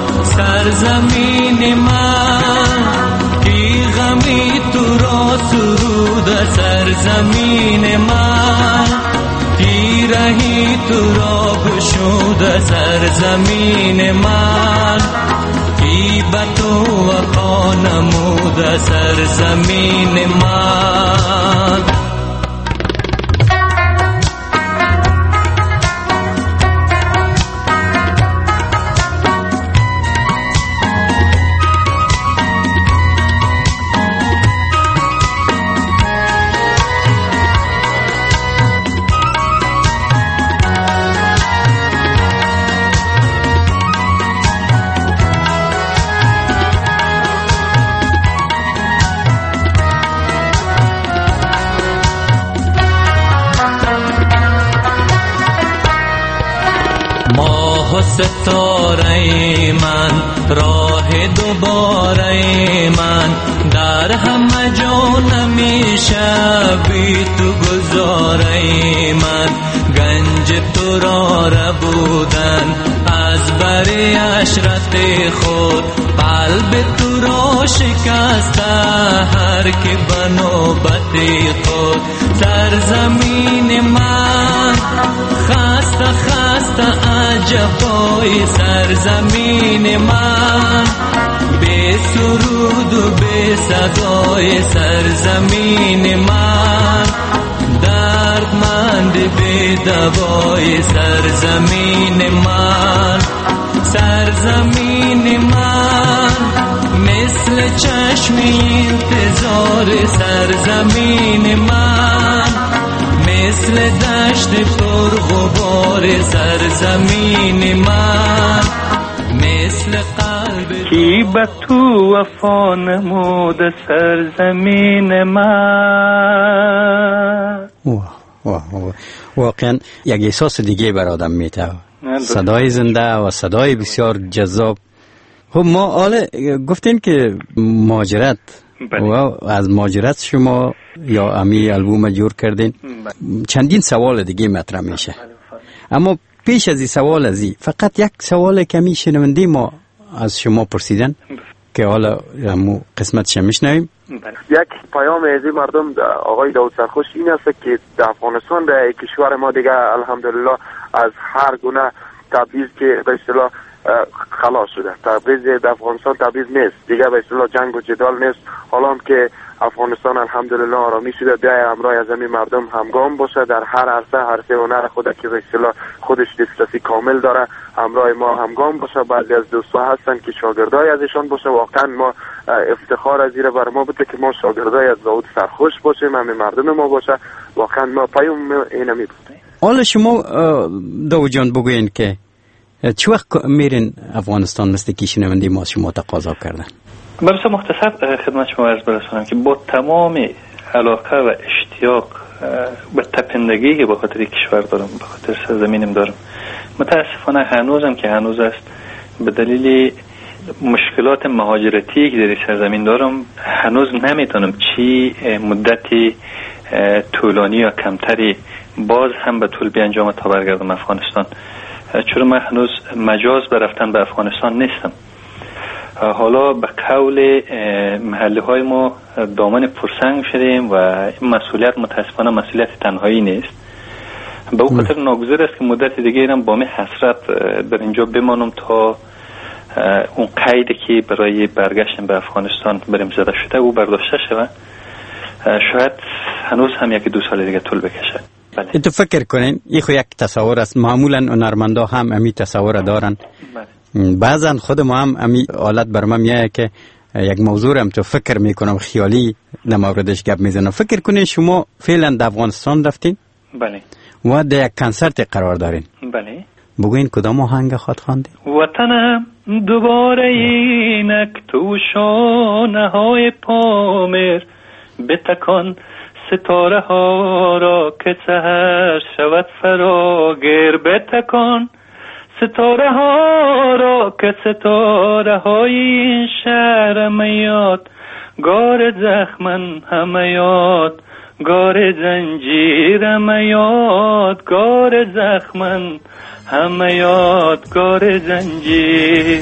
سرزمین من کی غمی تو را سرود سرزمین من، کی رهی تو را گشود سرزمین من، کی به تو وفا نمود سرزمین من. ستاره من راه دوباره من، در همه جا نمیشه بی تو گذاره من، گنج تو را ربودن از بری عشرت خود، قلب تو را شکسته هر که بنوبت خود، سرزمین من خسته خسته عجفای سرزمین من، بی سرود و بی صدای سرزمین من، دردمند بی دوای سرزمین من، سرزمین من مثل چشمی انتظار سرزمین من، مثل دشت پر غبار سرزمین من، مثل قلب کی به تو وفا نمود سرزمین من. واه واه واه. واقعا یک احساس دیگه بر آدم میته، صدای زنده و صدای بسیار جذاب. خب ما حالا گفتین که مهاجرت و از مهاجرت شما یا امی البوم جور کردین، چندین سوال دیگه مطرح میشه، اما پیش از این سوال ازی فقط یک سوال کمی شنونده ما از شما پرسیدن که حالا همو قسمتش میشنویم. یک پیام از مردم آقای داود سرخوش این است که در افغانستان در کشور ما دیگه الحمدلله از هر گونه تبعیض که به اصطلاح خلاص شده. تبعیض در افغانستان تبعیض نیست دیگه، به اصطلاح جنگ و جدال نیست. حالا که افغانستان الحمدلله آرامی شده، بیای همراه از همین مردم همگام باشه در هر عرصه، عرصه هنر خود که به اصطلاح خودش دسترسی کامل داره، همراه ما همگام باشه. بعضی از دوستا هستن که شاگردای ازشان باشه. واقعا ما افتخار از این بر ما بده که ما شاگردای از داود سرخوش باشیم، همین مردم ما باشه. واقعا ما پیام اینو میبودیم. حالا شما داود جان بگوین که چه وقت میرین افغانستان مثل که شنونده ما شما تقاضا کردن؟ برای مختصر خدمت شما عرض برسونم که با تمام علاقه و اشتیاق و تپندگی که به خاطر کشور دارم، به خاطر سرزمینم دارم، متاسفانه هنوزم که هنوز است به دلیل مشکلات مهاجرتی که در سرزمین دارم هنوز نمیتونم چی مدتی طولانی یا کمتری باز هم به طول بیانجام تا برگردم افغانستان، چون من هنوز مجاز به رفتن به افغانستان نیستم. حالا به قول محله های ما دامن پرسنگ شدیم و این مسئولیت متاسفانه مسئولیت تنهایی نیست. به اون خاطر ناگزیر است که مدت دیگه ایرم با می حسرت در اینجا بمانم تا اون قیدی که برای برگشتن به افغانستان بریم زده شده او برداشته شود. شاید هنوز هم یکی دو سال دیگه طول بکشه. بله. تو فکر کنین این خو یک تصور است. معمولا هنرمندا هم امی تصور دارن. بله. بعضا خود ما هم امی حالت بر ما میایه که یک موضوع هم تو فکر میکنم خیالی در موردش گپ میزنم. فکر کنین شما فعلا در افغانستان رفتین؟ بله. و در یک کنسرت قرار دارین؟ بله. بگوین کدام آهنگ خواد خواندین؟ وطنم دوباره اینک تو شانه های پامر بتکان ستاره ها را که سحر شود فراگیر، بتکان ستاره ها را که ستاره های این شهر میاد، گار زخمن همه یاد، گار زنجیر میاد، گار زخمن همه یاد، گار زنجیر.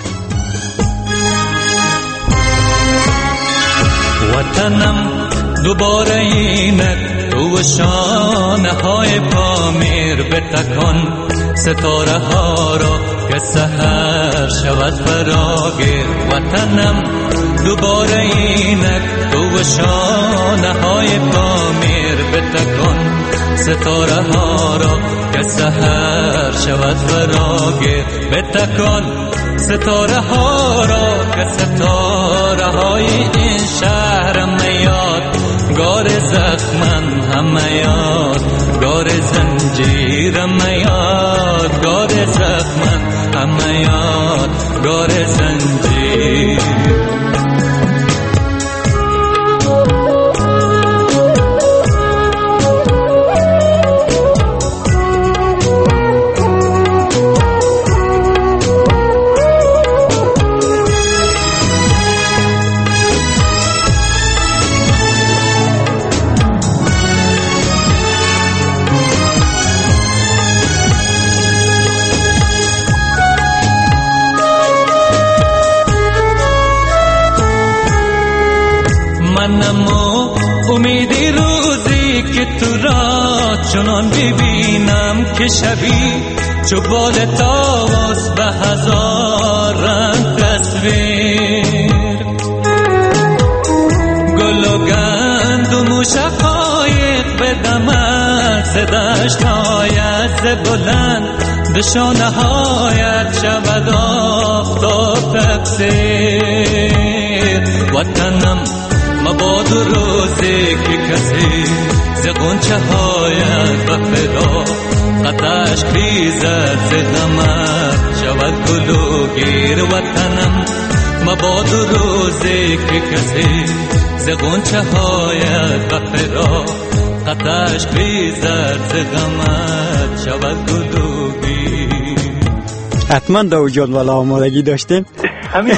وطنم دوباره اینک تو شانه های پامیر بتکان ستاره ها را که سحر شود فراگیر. وطنم دوباره اینک تو شانه های پامیر بتکان ستاره ها را که سحر شود فراگیر، بتکان ستاره ها را که ستاره های این شهر میاد، گار زخمن همه یاد، گار زنجیر میاد، گار زخمن همه یاد، گار زنجیر. منم امیدی روزی که تو را چنان ببینم که شبی چو بال تاواز به هزار رنگ تصویر، گل و گندم و شقایق به دمت ز دشت‌هایت ز بلند به شانه‌هایت شود آفتاب تقصیر. وطنم مباد روزی که کسی ز غنچه هایت به فدا قطعش خیزد ز غمت شود گلوگیر. وطنم مباد روزی که کسی ز غنچه هایت به فدا قطعش خیزد ز غمت شود گلوگیر. حتما داود جان والا آمادگی داشتین؟ همین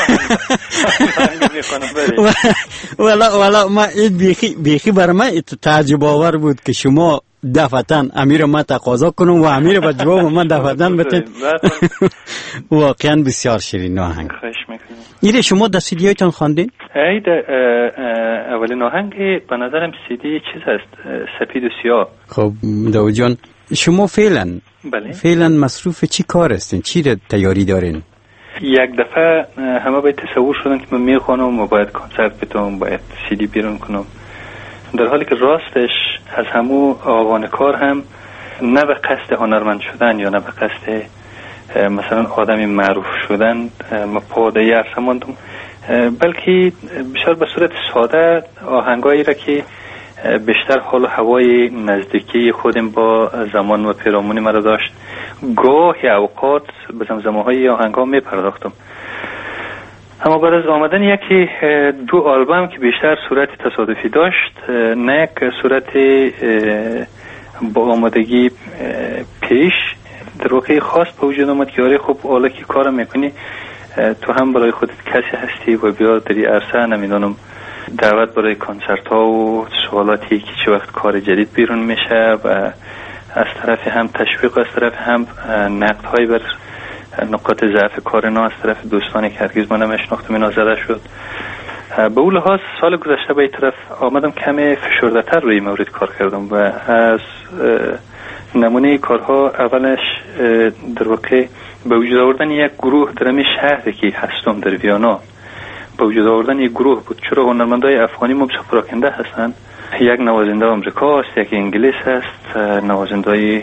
والا والا ما این بیخی بیخی برای من تعجب آور بود که شما دفعتاً امیر ما تقاضا کنم و امیر با جواب من دفعتاً بتین. واقعا بسیار شیرین آهنگ. خواهش میکنم. ایره شما در سی دی هایتان خواندین؟ ای اولین آهنگ به نظرم سی دی چیز هست، سپید و سیاه. خب داود جان شما فعلا بله فعلا مصروف چی کار هستین؟ چی را تیاری دارین؟ یک دفعه همه باید تصور شدن که من میخوانم و باید کنسرت بدم، باید سیدی بیرون کنم، در حالی که راستش از همو آوان کار هم نه به قصد هنرمند شدن یا نه به قصد مثلا آدمی معروف شدن ما پاده عرصه ماندم، بلکه بسیار به صورت ساده آهنگایی را که بیشتر حال و هوای نزدیکی خودم با زمان و پیرامونی مرا داشت، گاهی اوقات به زمزمه های آهنگ ها می پرداختم. اما بعد از آمدن یکی دو آلبوم که بیشتر صورت تصادفی داشت، نه یک صورت با آمادگی پیش، در واقع خاص به وجود آمد که آره خب حالا که کار میکنی تو هم برای خودت کسی هستی و بیا در این عرصه، نمیدونم دعوت برای کنسرت ها و سوالاتی که چه وقت کار جدید بیرون میشه و از طرف هم تشویق و از طرف هم نقد های بر نقاط ضعف کار نا از طرف دوستانی که هرگز من نمیشناختم اینا زده شد. به اون لحاظ سال گذشته به این طرف آمدم کمی فشرده تر روی مورد کار کردم و از نمونه کارها اولش در واقع به وجود آوردن یک گروه در همین شهری که هستم در ویانا به وجود آوردن یک گروه بود. چرا هنرمندای افغانی ما بسیار پراکنده هستند، یک نوازنده آمریکا است، یک انگلیس است، نوازندهای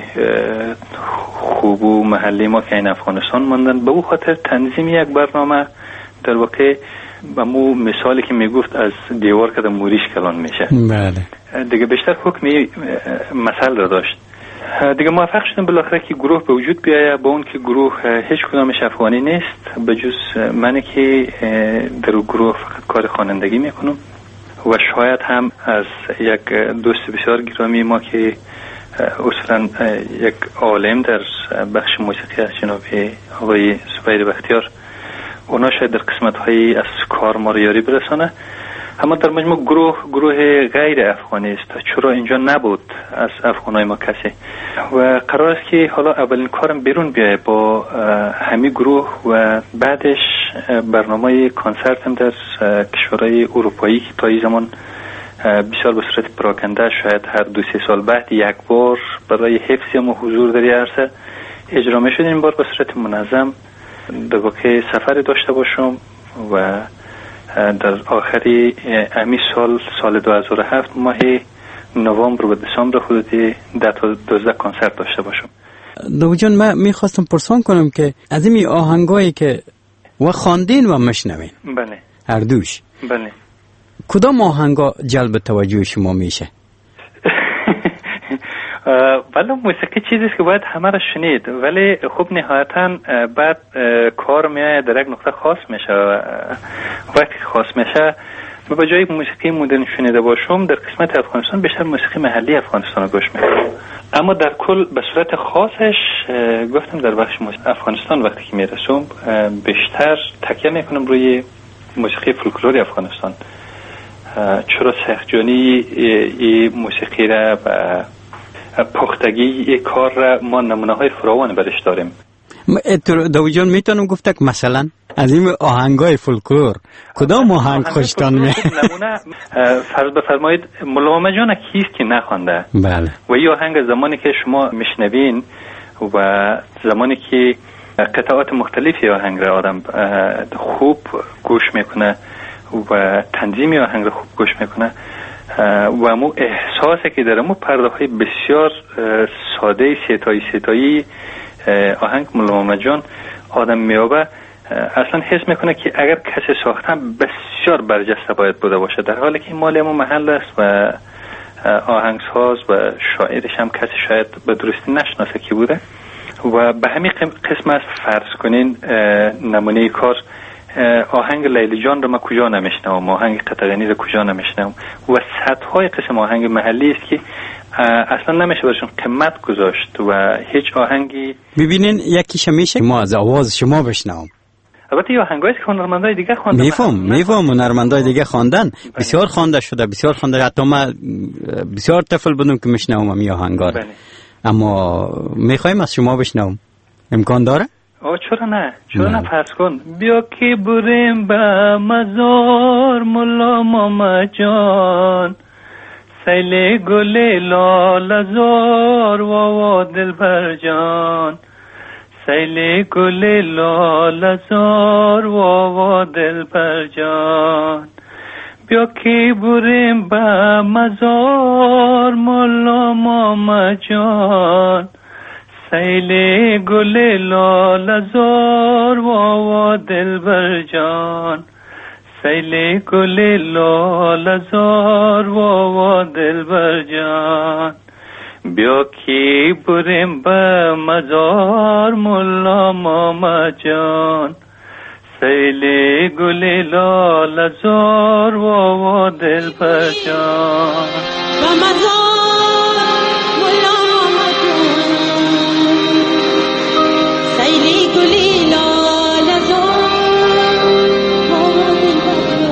خوب و محلی ما که این افغانستان ماندن. به او خاطر تنظیم یک برنامه در واقع به مو مثالی که میگفت از دیوار که در موریش کلان میشه، بله دیگه بیشتر حکمی مثل را داشت. دیگه موفق شدم بالاخره که گروه به وجود بیایه، با اون که گروه هیچ کدامش افغانی نیست به جز من که در گروه فقط کار خوانندگی میکنم و شاید هم از یک دوست بسیار گرامی ما که اصلا یک عالم در بخش موسیقی است، جناب آقای زبیر بختیار، اونا شاید در قسمت های از کار ما رو یاری برسانه. اما در مجموع گروه گروه غیر افغانی است، چرا اینجا نبود از افغانای ما کسی و قرار است که حالا اولین کارم بیرون بیایه با همین گروه و بعدش برنامه کنسرتم در کشورهای اروپایی که تا این زمان بسیار به صورت پراکنده شاید هر دو سه سال بعد یک بار برای حفظ ما حضور در عرصه اجرا می شد، این بار به صورت منظم در واقع سفر داشته باشم و در آخری امی سال سال دو هزار و هفت ماه نوامبر و دسامبر حدود ده تا دوازده کنسرت داشته باشم. دو جان من میخواستم پرسان کنم که از این آهنگایی که و خواندین و مشنوین، بله هر دوش، بله کدام آهنگا جلب توجه شما میشه؟ ولی موسیقی چیزیست که باید همه را شنید، ولی خب نهایتا بعد کار میایه در یک نقطه خاص میشه و وقتی خاص میشه من به جای موسیقی مدرن شنیده باشم در قسمت افغانستان بیشتر موسیقی محلی افغانستان رو گوش میکنم. اما در کل به صورت خاصش گفتم در بخش افغانستان وقتی که میرسم بیشتر تکیه میکنم روی موسیقی فولکلوری افغانستان، چرا سخجانی این موسیقی را و پختگی یک کار را ما نمونه های فراوان برش داریم. دو جان میتونم گفته که مثلا از این آهنگای فولکلور کدام آهنگ خوشتان می؟ نمونه فرض بفرمایید ملا جان کیست که نخوانده؟ بله. و این آهنگ زمانی که شما میشنوین و زمانی که قطعات مختلفی آهنگ را آدم خوب گوش میکنه و تنظیم آهنگ را خوب گوش میکنه و مو احساسی که داره مو پرده های بسیار ساده ستایی ستایی آهنگ ملا جان آدم میابه، اصلا حس میکنه که اگر کسی ساختن بسیار برجسته باید بوده باشه، در حالی که این مال ما محل است و آهنگساز و شاعرش هم کسی شاید به درستی نشناسه کی بوده و به همین قسم است. فرض کنین نمونه کار آهنگ لیلی جان رو ما کجا نمیشنم، آهنگ قطغنی رو کجا نمیشنم و صدهای قسم آهنگ محلی است که اصلا نمیشه برشون قیمت گذاشت و هیچ آهنگی. ببینین یکیش میشه ما از آواز شما بشنوم. البته یه آهنگایی که هنرمندای دیگه خواندن، میفهم میفهم هنرمندای دیگه خواندن، بسیار خوانده شده، بسیار خوانده، حتی من بسیار طفل بودم که میشنوم این آهنگا، اما میخوایم از شما بشنوم، امکان داره؟ آه چرا نه، چرا نه، فرض کن بیا که بریم به مزار ملا ماما جان، سیل گل لاله زار و و دلبر جان، سیل گل لاله زار و و دلبر جان، بیا که بریم به مزار مولا ماما جان، سیل گل لاله زار و و دلبر جان، سیل گل لاله زار و و دلبر جان، بیا که بریم به مزار مولا ماما جان، سیل گل لاله زار و و دلبر جان. به مزار مولا ماما جان، سیل گل لاله زار و و دلبر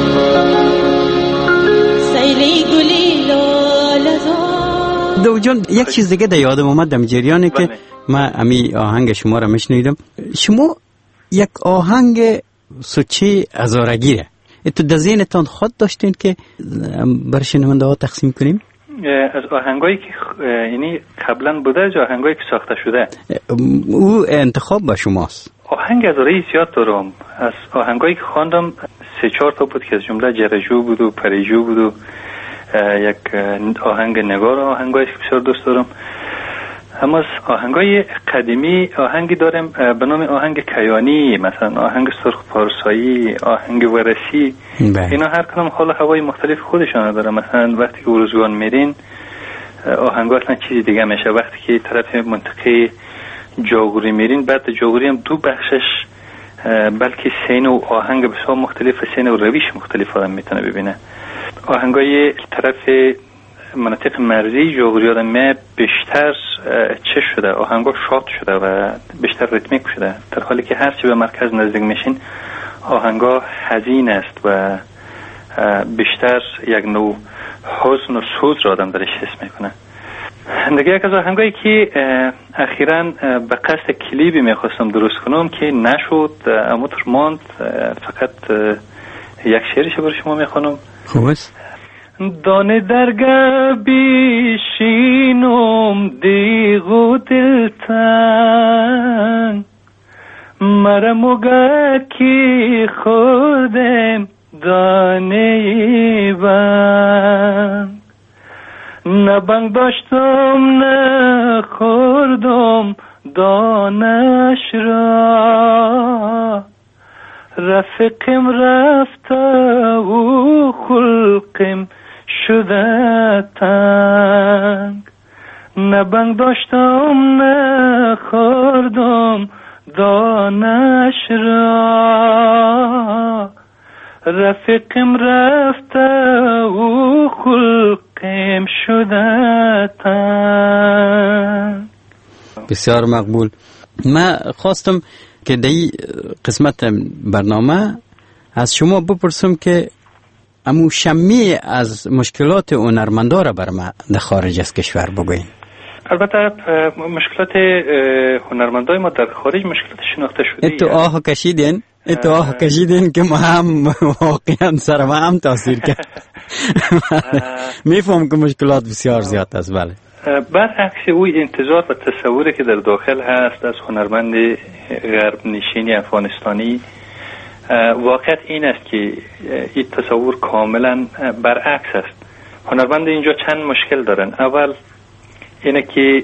جان، سیل گل لاله زار. دو جان یک چیز دیگه در یادم اومد در جریانی که من امی آهنگ شما را میشنیدم، شما یک آهنگ سوچی ازارگیره، تو در ذهنتان خود داشتین که برای شنونده ها تقسیم کنیم؟ از آهنگایی که یعنی قبلا بوده از آهنگایی که ساخته شده. او انتخاب با شماست. آهنگ ازارگی زیاد دارم، از آهنگایی که خواندم سه چهار تا بود که از جمله جرجو بود و پریجو بود و یک آهنگ نگار آهنگایی که بسیار دوست دارم. اما از آهنگای قدیمی آهنگی دارم به نام آهنگ کیانی، مثلا آهنگ سرخ پارسایی، آهنگ ورسی. اینا هر کدام حال هوای مختلف خودشان داره. مثلا وقتی که ارزگان میرین آهنگا اصلا چیزی دیگه میشه. وقتی که طرف منطقه جاغوری میرین بعد جاغوری هم دو بخشش بلکه سین و آهنگ بسیار مختلف، سین و رویش مختلف آدم میتونه ببینه. آهنگای طرف مناطق مرزی جاغوری آدم بیشتر چه شده، آهنگا شاد شده و بیشتر ریتمیک شده، در حالی که هرچی به مرکز نزدیک میشین آهنگا حزین است و بیشتر یک نوع حزن و سوز را آدم درش حس میکنه. دیگه یک از آهنگایی که اخیراً به قصد کلیبی میخواستم درست کنم که نشد، اما تر ماند، فقط یک شعرش برای شما میخوانم. خوب است. دانه درگه بیشینم دیگو دلتن، مرا موگه کی خوردم دانه بند، نه بنگ داشتم نه خوردم دانش را، رفقم رفته و خلقم شده تنگ، نه بنگ داشتم نه خوردم دانش را، رفقم رفته و خلقم شده تنگ. بسیار مقبول. من خواستم که در این قسمت برنامه از شما بپرسم که امو شمی از مشکلات هنرمندا را بر ما در خارج از کشور بگوین. البته مشکلات هنرمندای ما در خارج مشکلات شناخته شده. اتو آه کشیدین اتو آه کشیدین که ما هم واقعا سر ما هم تاثیر کرد. میفهم که مشکلات بسیار زیاد است. بله. برعکس اوی انتظار و تصوری که در داخل هست از هنرمند غرب نشینی افغانستانی، واقعیت این است که این تصور کاملا برعکس است. هنرمند اینجا چند مشکل دارن. اول اینه که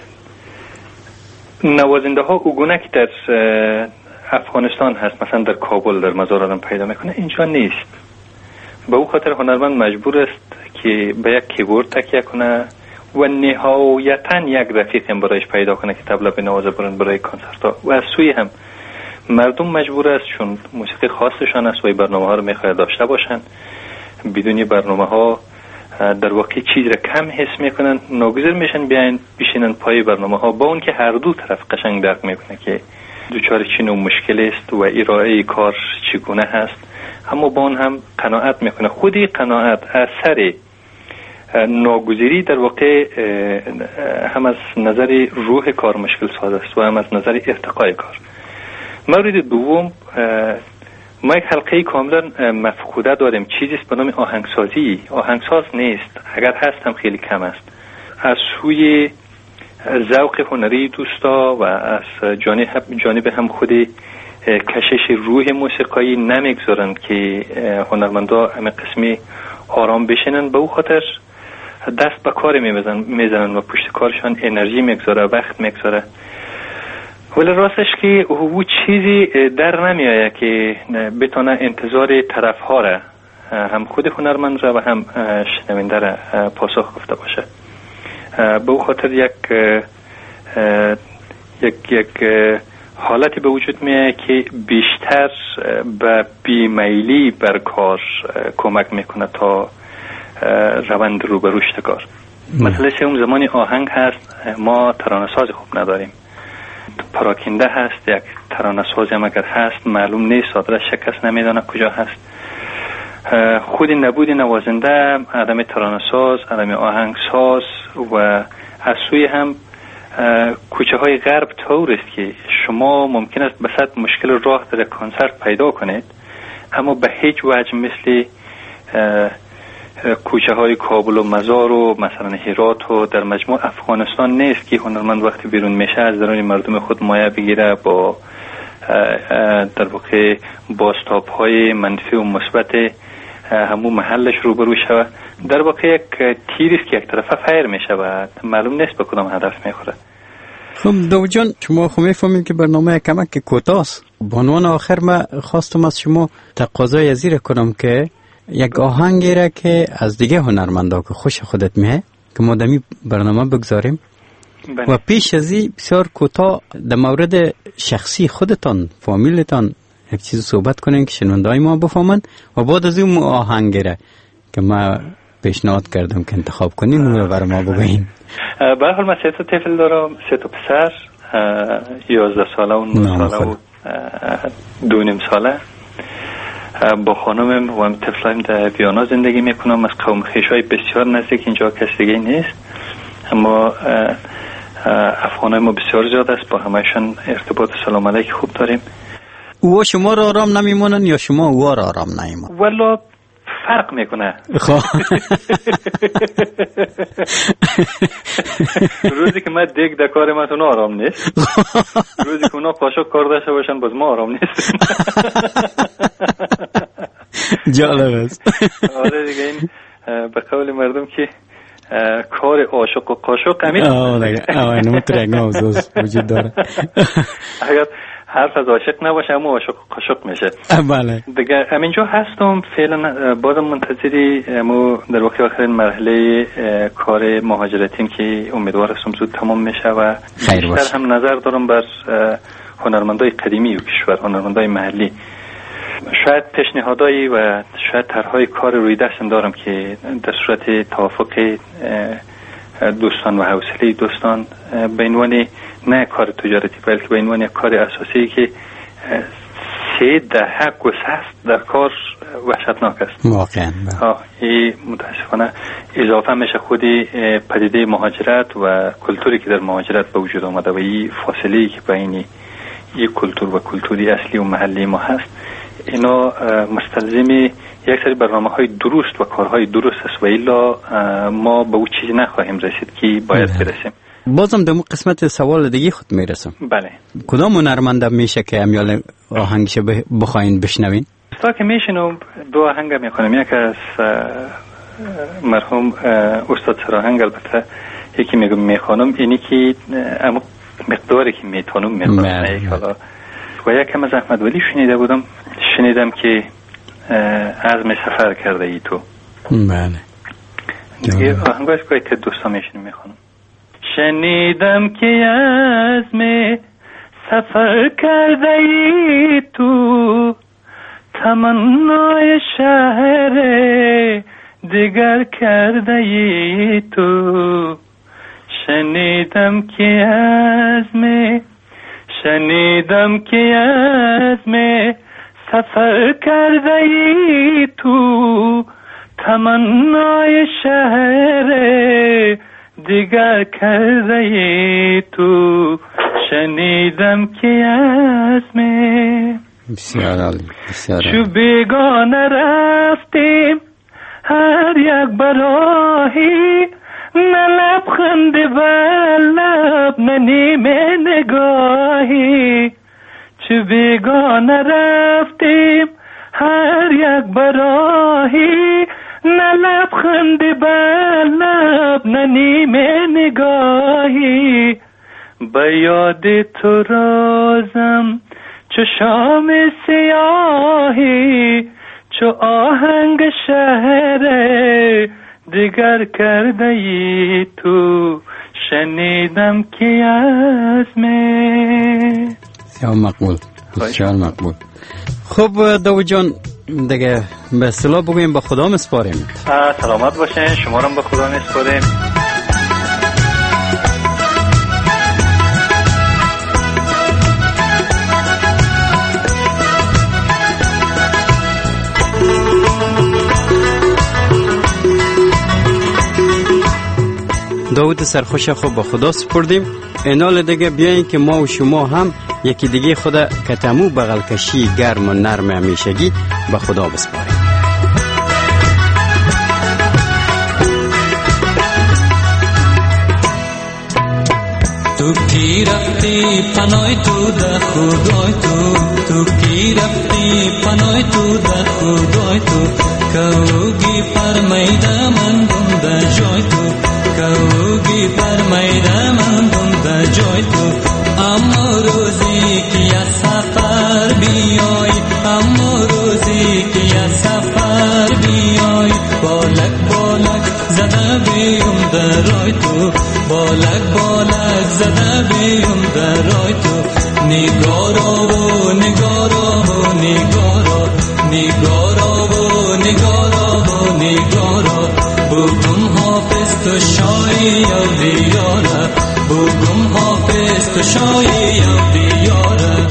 نوازنده ها اوگونه که در افغانستان هست، مثلا در کابل در مزار آدم پیدا میکنه، اینجا نیست. به او خاطر هنرمند مجبور است که به یک کیبورد تکیه کنه و نهایتا یک رفیق برایش پیدا کنه که طبله بنوازه برن برای کنسرت ها. و از سوی هم مردم مجبور است چون موسیقی خاصشان است و برنامه ها رو میخواهد داشته باشن، بدون برنامه ها در واقع چیز را کم حس میکنن، ناگزیر میشن بیاین بشینن پای برنامه ها، با اون که هر دو طرف قشنگ درک میکنه که دوچار چی نوع مشکل است و ارائه کار چگونه هست، اما با اون هم قناعت میکنه. خودی قناعت اثر ناگزیری در واقع هم از نظر روح کار مشکل ساز است و هم از نظر ارتقای کار. مورد دوم، ما یک حلقه کاملا مفقوده داریم، چیزی است به نام آهنگسازی. آهنگساز نیست، اگر هست هم خیلی کم است. از سوی ذوق هنری دوستا و از جانب جانب هم خود کشش روح موسیقایی نمیگذارن که هنرمندا همه قسمی آرام بشینن. به او خاطر دست به کار میزنن و پشت کارشان انرژی میگذاره، وقت میگذاره. ولی راستش که او چیزی در نمیایه که بتونه انتظار طرف ها را، هم خود هنرمند را و هم شنونده را پاسخ گفته باشه. به او خاطر یک یک یک حالتی به وجود میاد که بیشتر به بیمیلی بر کار کمک میکنه تا روند رو به رشد کار. مثلا سوم زمانی آهنگ هست، ما ترانه‌ساز خوب نداریم. پراکنده هست، یک ترانه‌ساز هم اگر هست معلوم نیست، آدرس شکست نمیدانه کجا هست. خود نبود نوازنده، عدم ترانه‌ساز، عدم آهنگساز و از سوی هم کوچه های غرب طور است که شما ممکن است بسط مشکل راه در کنسرت پیدا کنید، اما به هیچ وجه مثل کوچه های کابل و مزار و مثلا هرات و در مجموع افغانستان نیست که هنرمند وقتی بیرون میشه از درون مردم خود مایه بگیره، با در واقع باستاب های منفی و مثبت همو محلش روبرو شود. در واقع یک تیری است که یک طرفه فیر میشه و معلوم نیست به کدام هدف میخوره. خب داوود جان، شما خب میفهمید که برنامه کمک کوتاست. به عنوان آخر من خواستم از شما تقاضای ازیر کنم که یک آهنگی را که از دیگه هنرمندا که خوش خودت میه که ما دمی برنامه بگذاریم بله. و پیش از این بسیار کوتاه در مورد شخصی خودتان، فامیلتان یک چیز صحبت کنین که شنونده‌های ما بفهمن و بعد از اون آهنگ را که ما پیشنهاد کردم که انتخاب کنین اون رو برای ما بگوین. به هر حال من سه تا طفل دارم، سه تا پسر، یازده ساله و نه ساله و دو نیم ساله. با خانمم و هم طفلایم در ویانا زندگی میکنم. از قوم خویشای بسیار نزدیک اینجا کس دیگه نیست، اما افغانای ما بسیار زیاد است، با همهشان ارتباط سلام علیک خوب داریم. او شما را آرام نمیمونن یا شما او را آرام نمیمونن؟ والا فرق میکنه. روزی که من دیگ در کار من اونا آرام نیست، روزی که اونا قاشق کار داشته باشن باز ما آرام نیست. جالب است. آره دیگه، این به قول مردم که کار عاشق و قاشق همین آه دیگه آه اینو مترگم اوزوز وجود داره. اگر حرف از عاشق نباشه اما عاشق و قاشق میشه. بله دیگه همینجا هستم فعلا، بازم منتظری مو در واقع آخرین مرحله کار مهاجرتیم که امیدوار هستم زود تمام میشه و بیشتر هم نظر دارم بر هنرمندای قدیمی و کشور، هنرمندای محلی. شاید پیشنهادایی و شاید طرحهای کار روی دستم دارم که در صورت توافق دوستان و حوصله دوستان به عنوان نه کار تجارتی بلکه به عنوان یک کار اساسی که سه دهه گسست در کار وحشتناک است واقعا. این متاسفانه اضافه میشه خودی پدیده مهاجرت و کلتوری که در مهاجرت به وجود آمده و این فاصله که بین این کلتور و کلتوری اصلی و محلی ما هست، اینا مستلزمی یک سری برنامه های درست و کارهای درست است و الا ما به اون چیزی نخواهیم رسید که باید برسیم. بازم در قسمت سوال دیگه خود میرسم. بله. کدام هنرمنده میشه که امیال آهنگش بخواین بشنوین؟ تا که میشنم دو آهنگ میخونم، یک از مرحوم استاد سراهنگ، البته یکی میگم میخونم اینی که اما مقداری که میتونم میخونم، و یکم از احمد ولی شنیده بودم، شنیدم که عزم سفر کرده ای تو. بله دیگه آهنگاش که دوستا میشنیم میخونم. شنیدم که عزم سفر کرده ای تو، تمنای شهر دیگر کرده ای تو. شنیدم که عزم شنیدم که عزم سفر کرده ای تو، تمنای شهر دیگر کرده ای تو. شنیدم که عزم بسیار عالی، بسیار عالی. چو بیگانه رفتیم هر یک براهی، نه لبخند بر لب نه نیمه نگاهی. چو بیگانه رفتیم هر یک براهی، نه لبخند بر لب نه نیمه نگاهی. به یاد تو رازم چو شام سیاهی، چو آهنگ شهر دیگر کرده ای تو، شنیدم که از می. بسیار مقبول، بسیار مقبول. خب داوود جان دیگه به اصطلاح بگویم به خدا مسپاریم. سلامت باشین، شما رو به خدا مسپاریم. داوود سرخوش خوب به خدا سپردیم. اینال دیگه بیاین که ما و شما هم یکی دیگه خدا کتمو بغل کشی گرم و نرم همیشگی به خدا بسپاریم. تو کی رفتی پناه تو ده خدای تو، تو کی رفتی پناه تو ده خدای تو، کوگی پر میده من بنده جای تو، کوگی پر میده من بنده جای تو. اما روزی که از سفر بیای، اما روزی که از سفر بیای، بالک بالک زده بیم در رای تو، بالک بالک زده بیم در رای تو. نگارا و نگارا و نگارا، نگارا و نگارا و نگارا، بگم حافظ تو شایی و دیاره، بگم حافظ تو شایی و دیاره.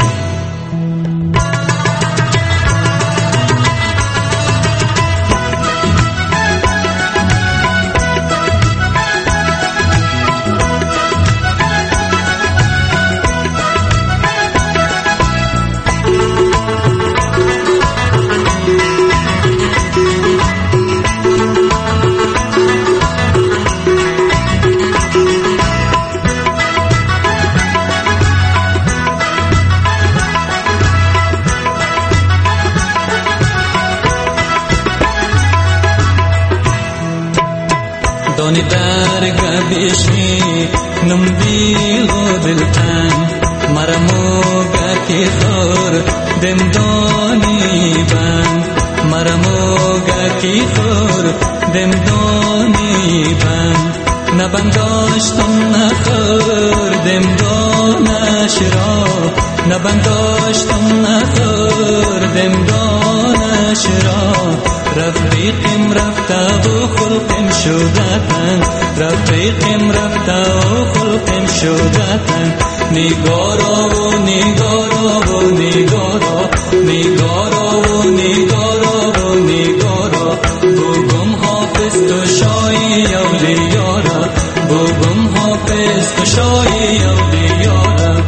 دانی در گبیشی نم دیل و دلتن، مرمو گکی خور دم دانی بند، مرمو گکی خور دم دانی بند. نبنداشتم نخور دم دانش را، نبنداشتم نخور دم دانش را. رفیقم رفته و خلقم شدتن، رفیقم رفته و خلقم شدتن. نگارا و نگارا و نگارا، نگارا و نگارا و نگارا، بگم حافظ تو شایی و دیاره، بگم حافظ تو شایی و دیاره.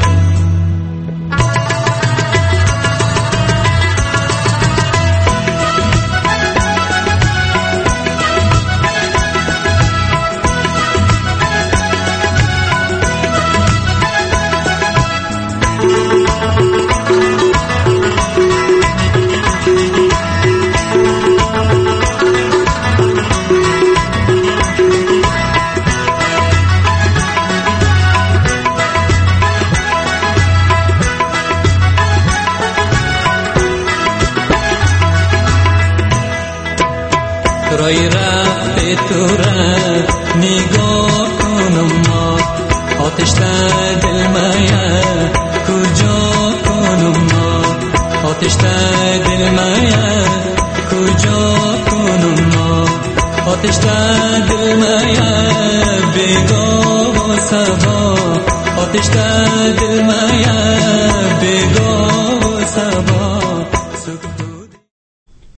رای رفت تو را نگاه کنم ما، آتش در دل مایا کجا کنم ما، آتش در دل مایا کجا کنم ما، آتش در دل مایا بیگاه و سبا، آتش در دل مایا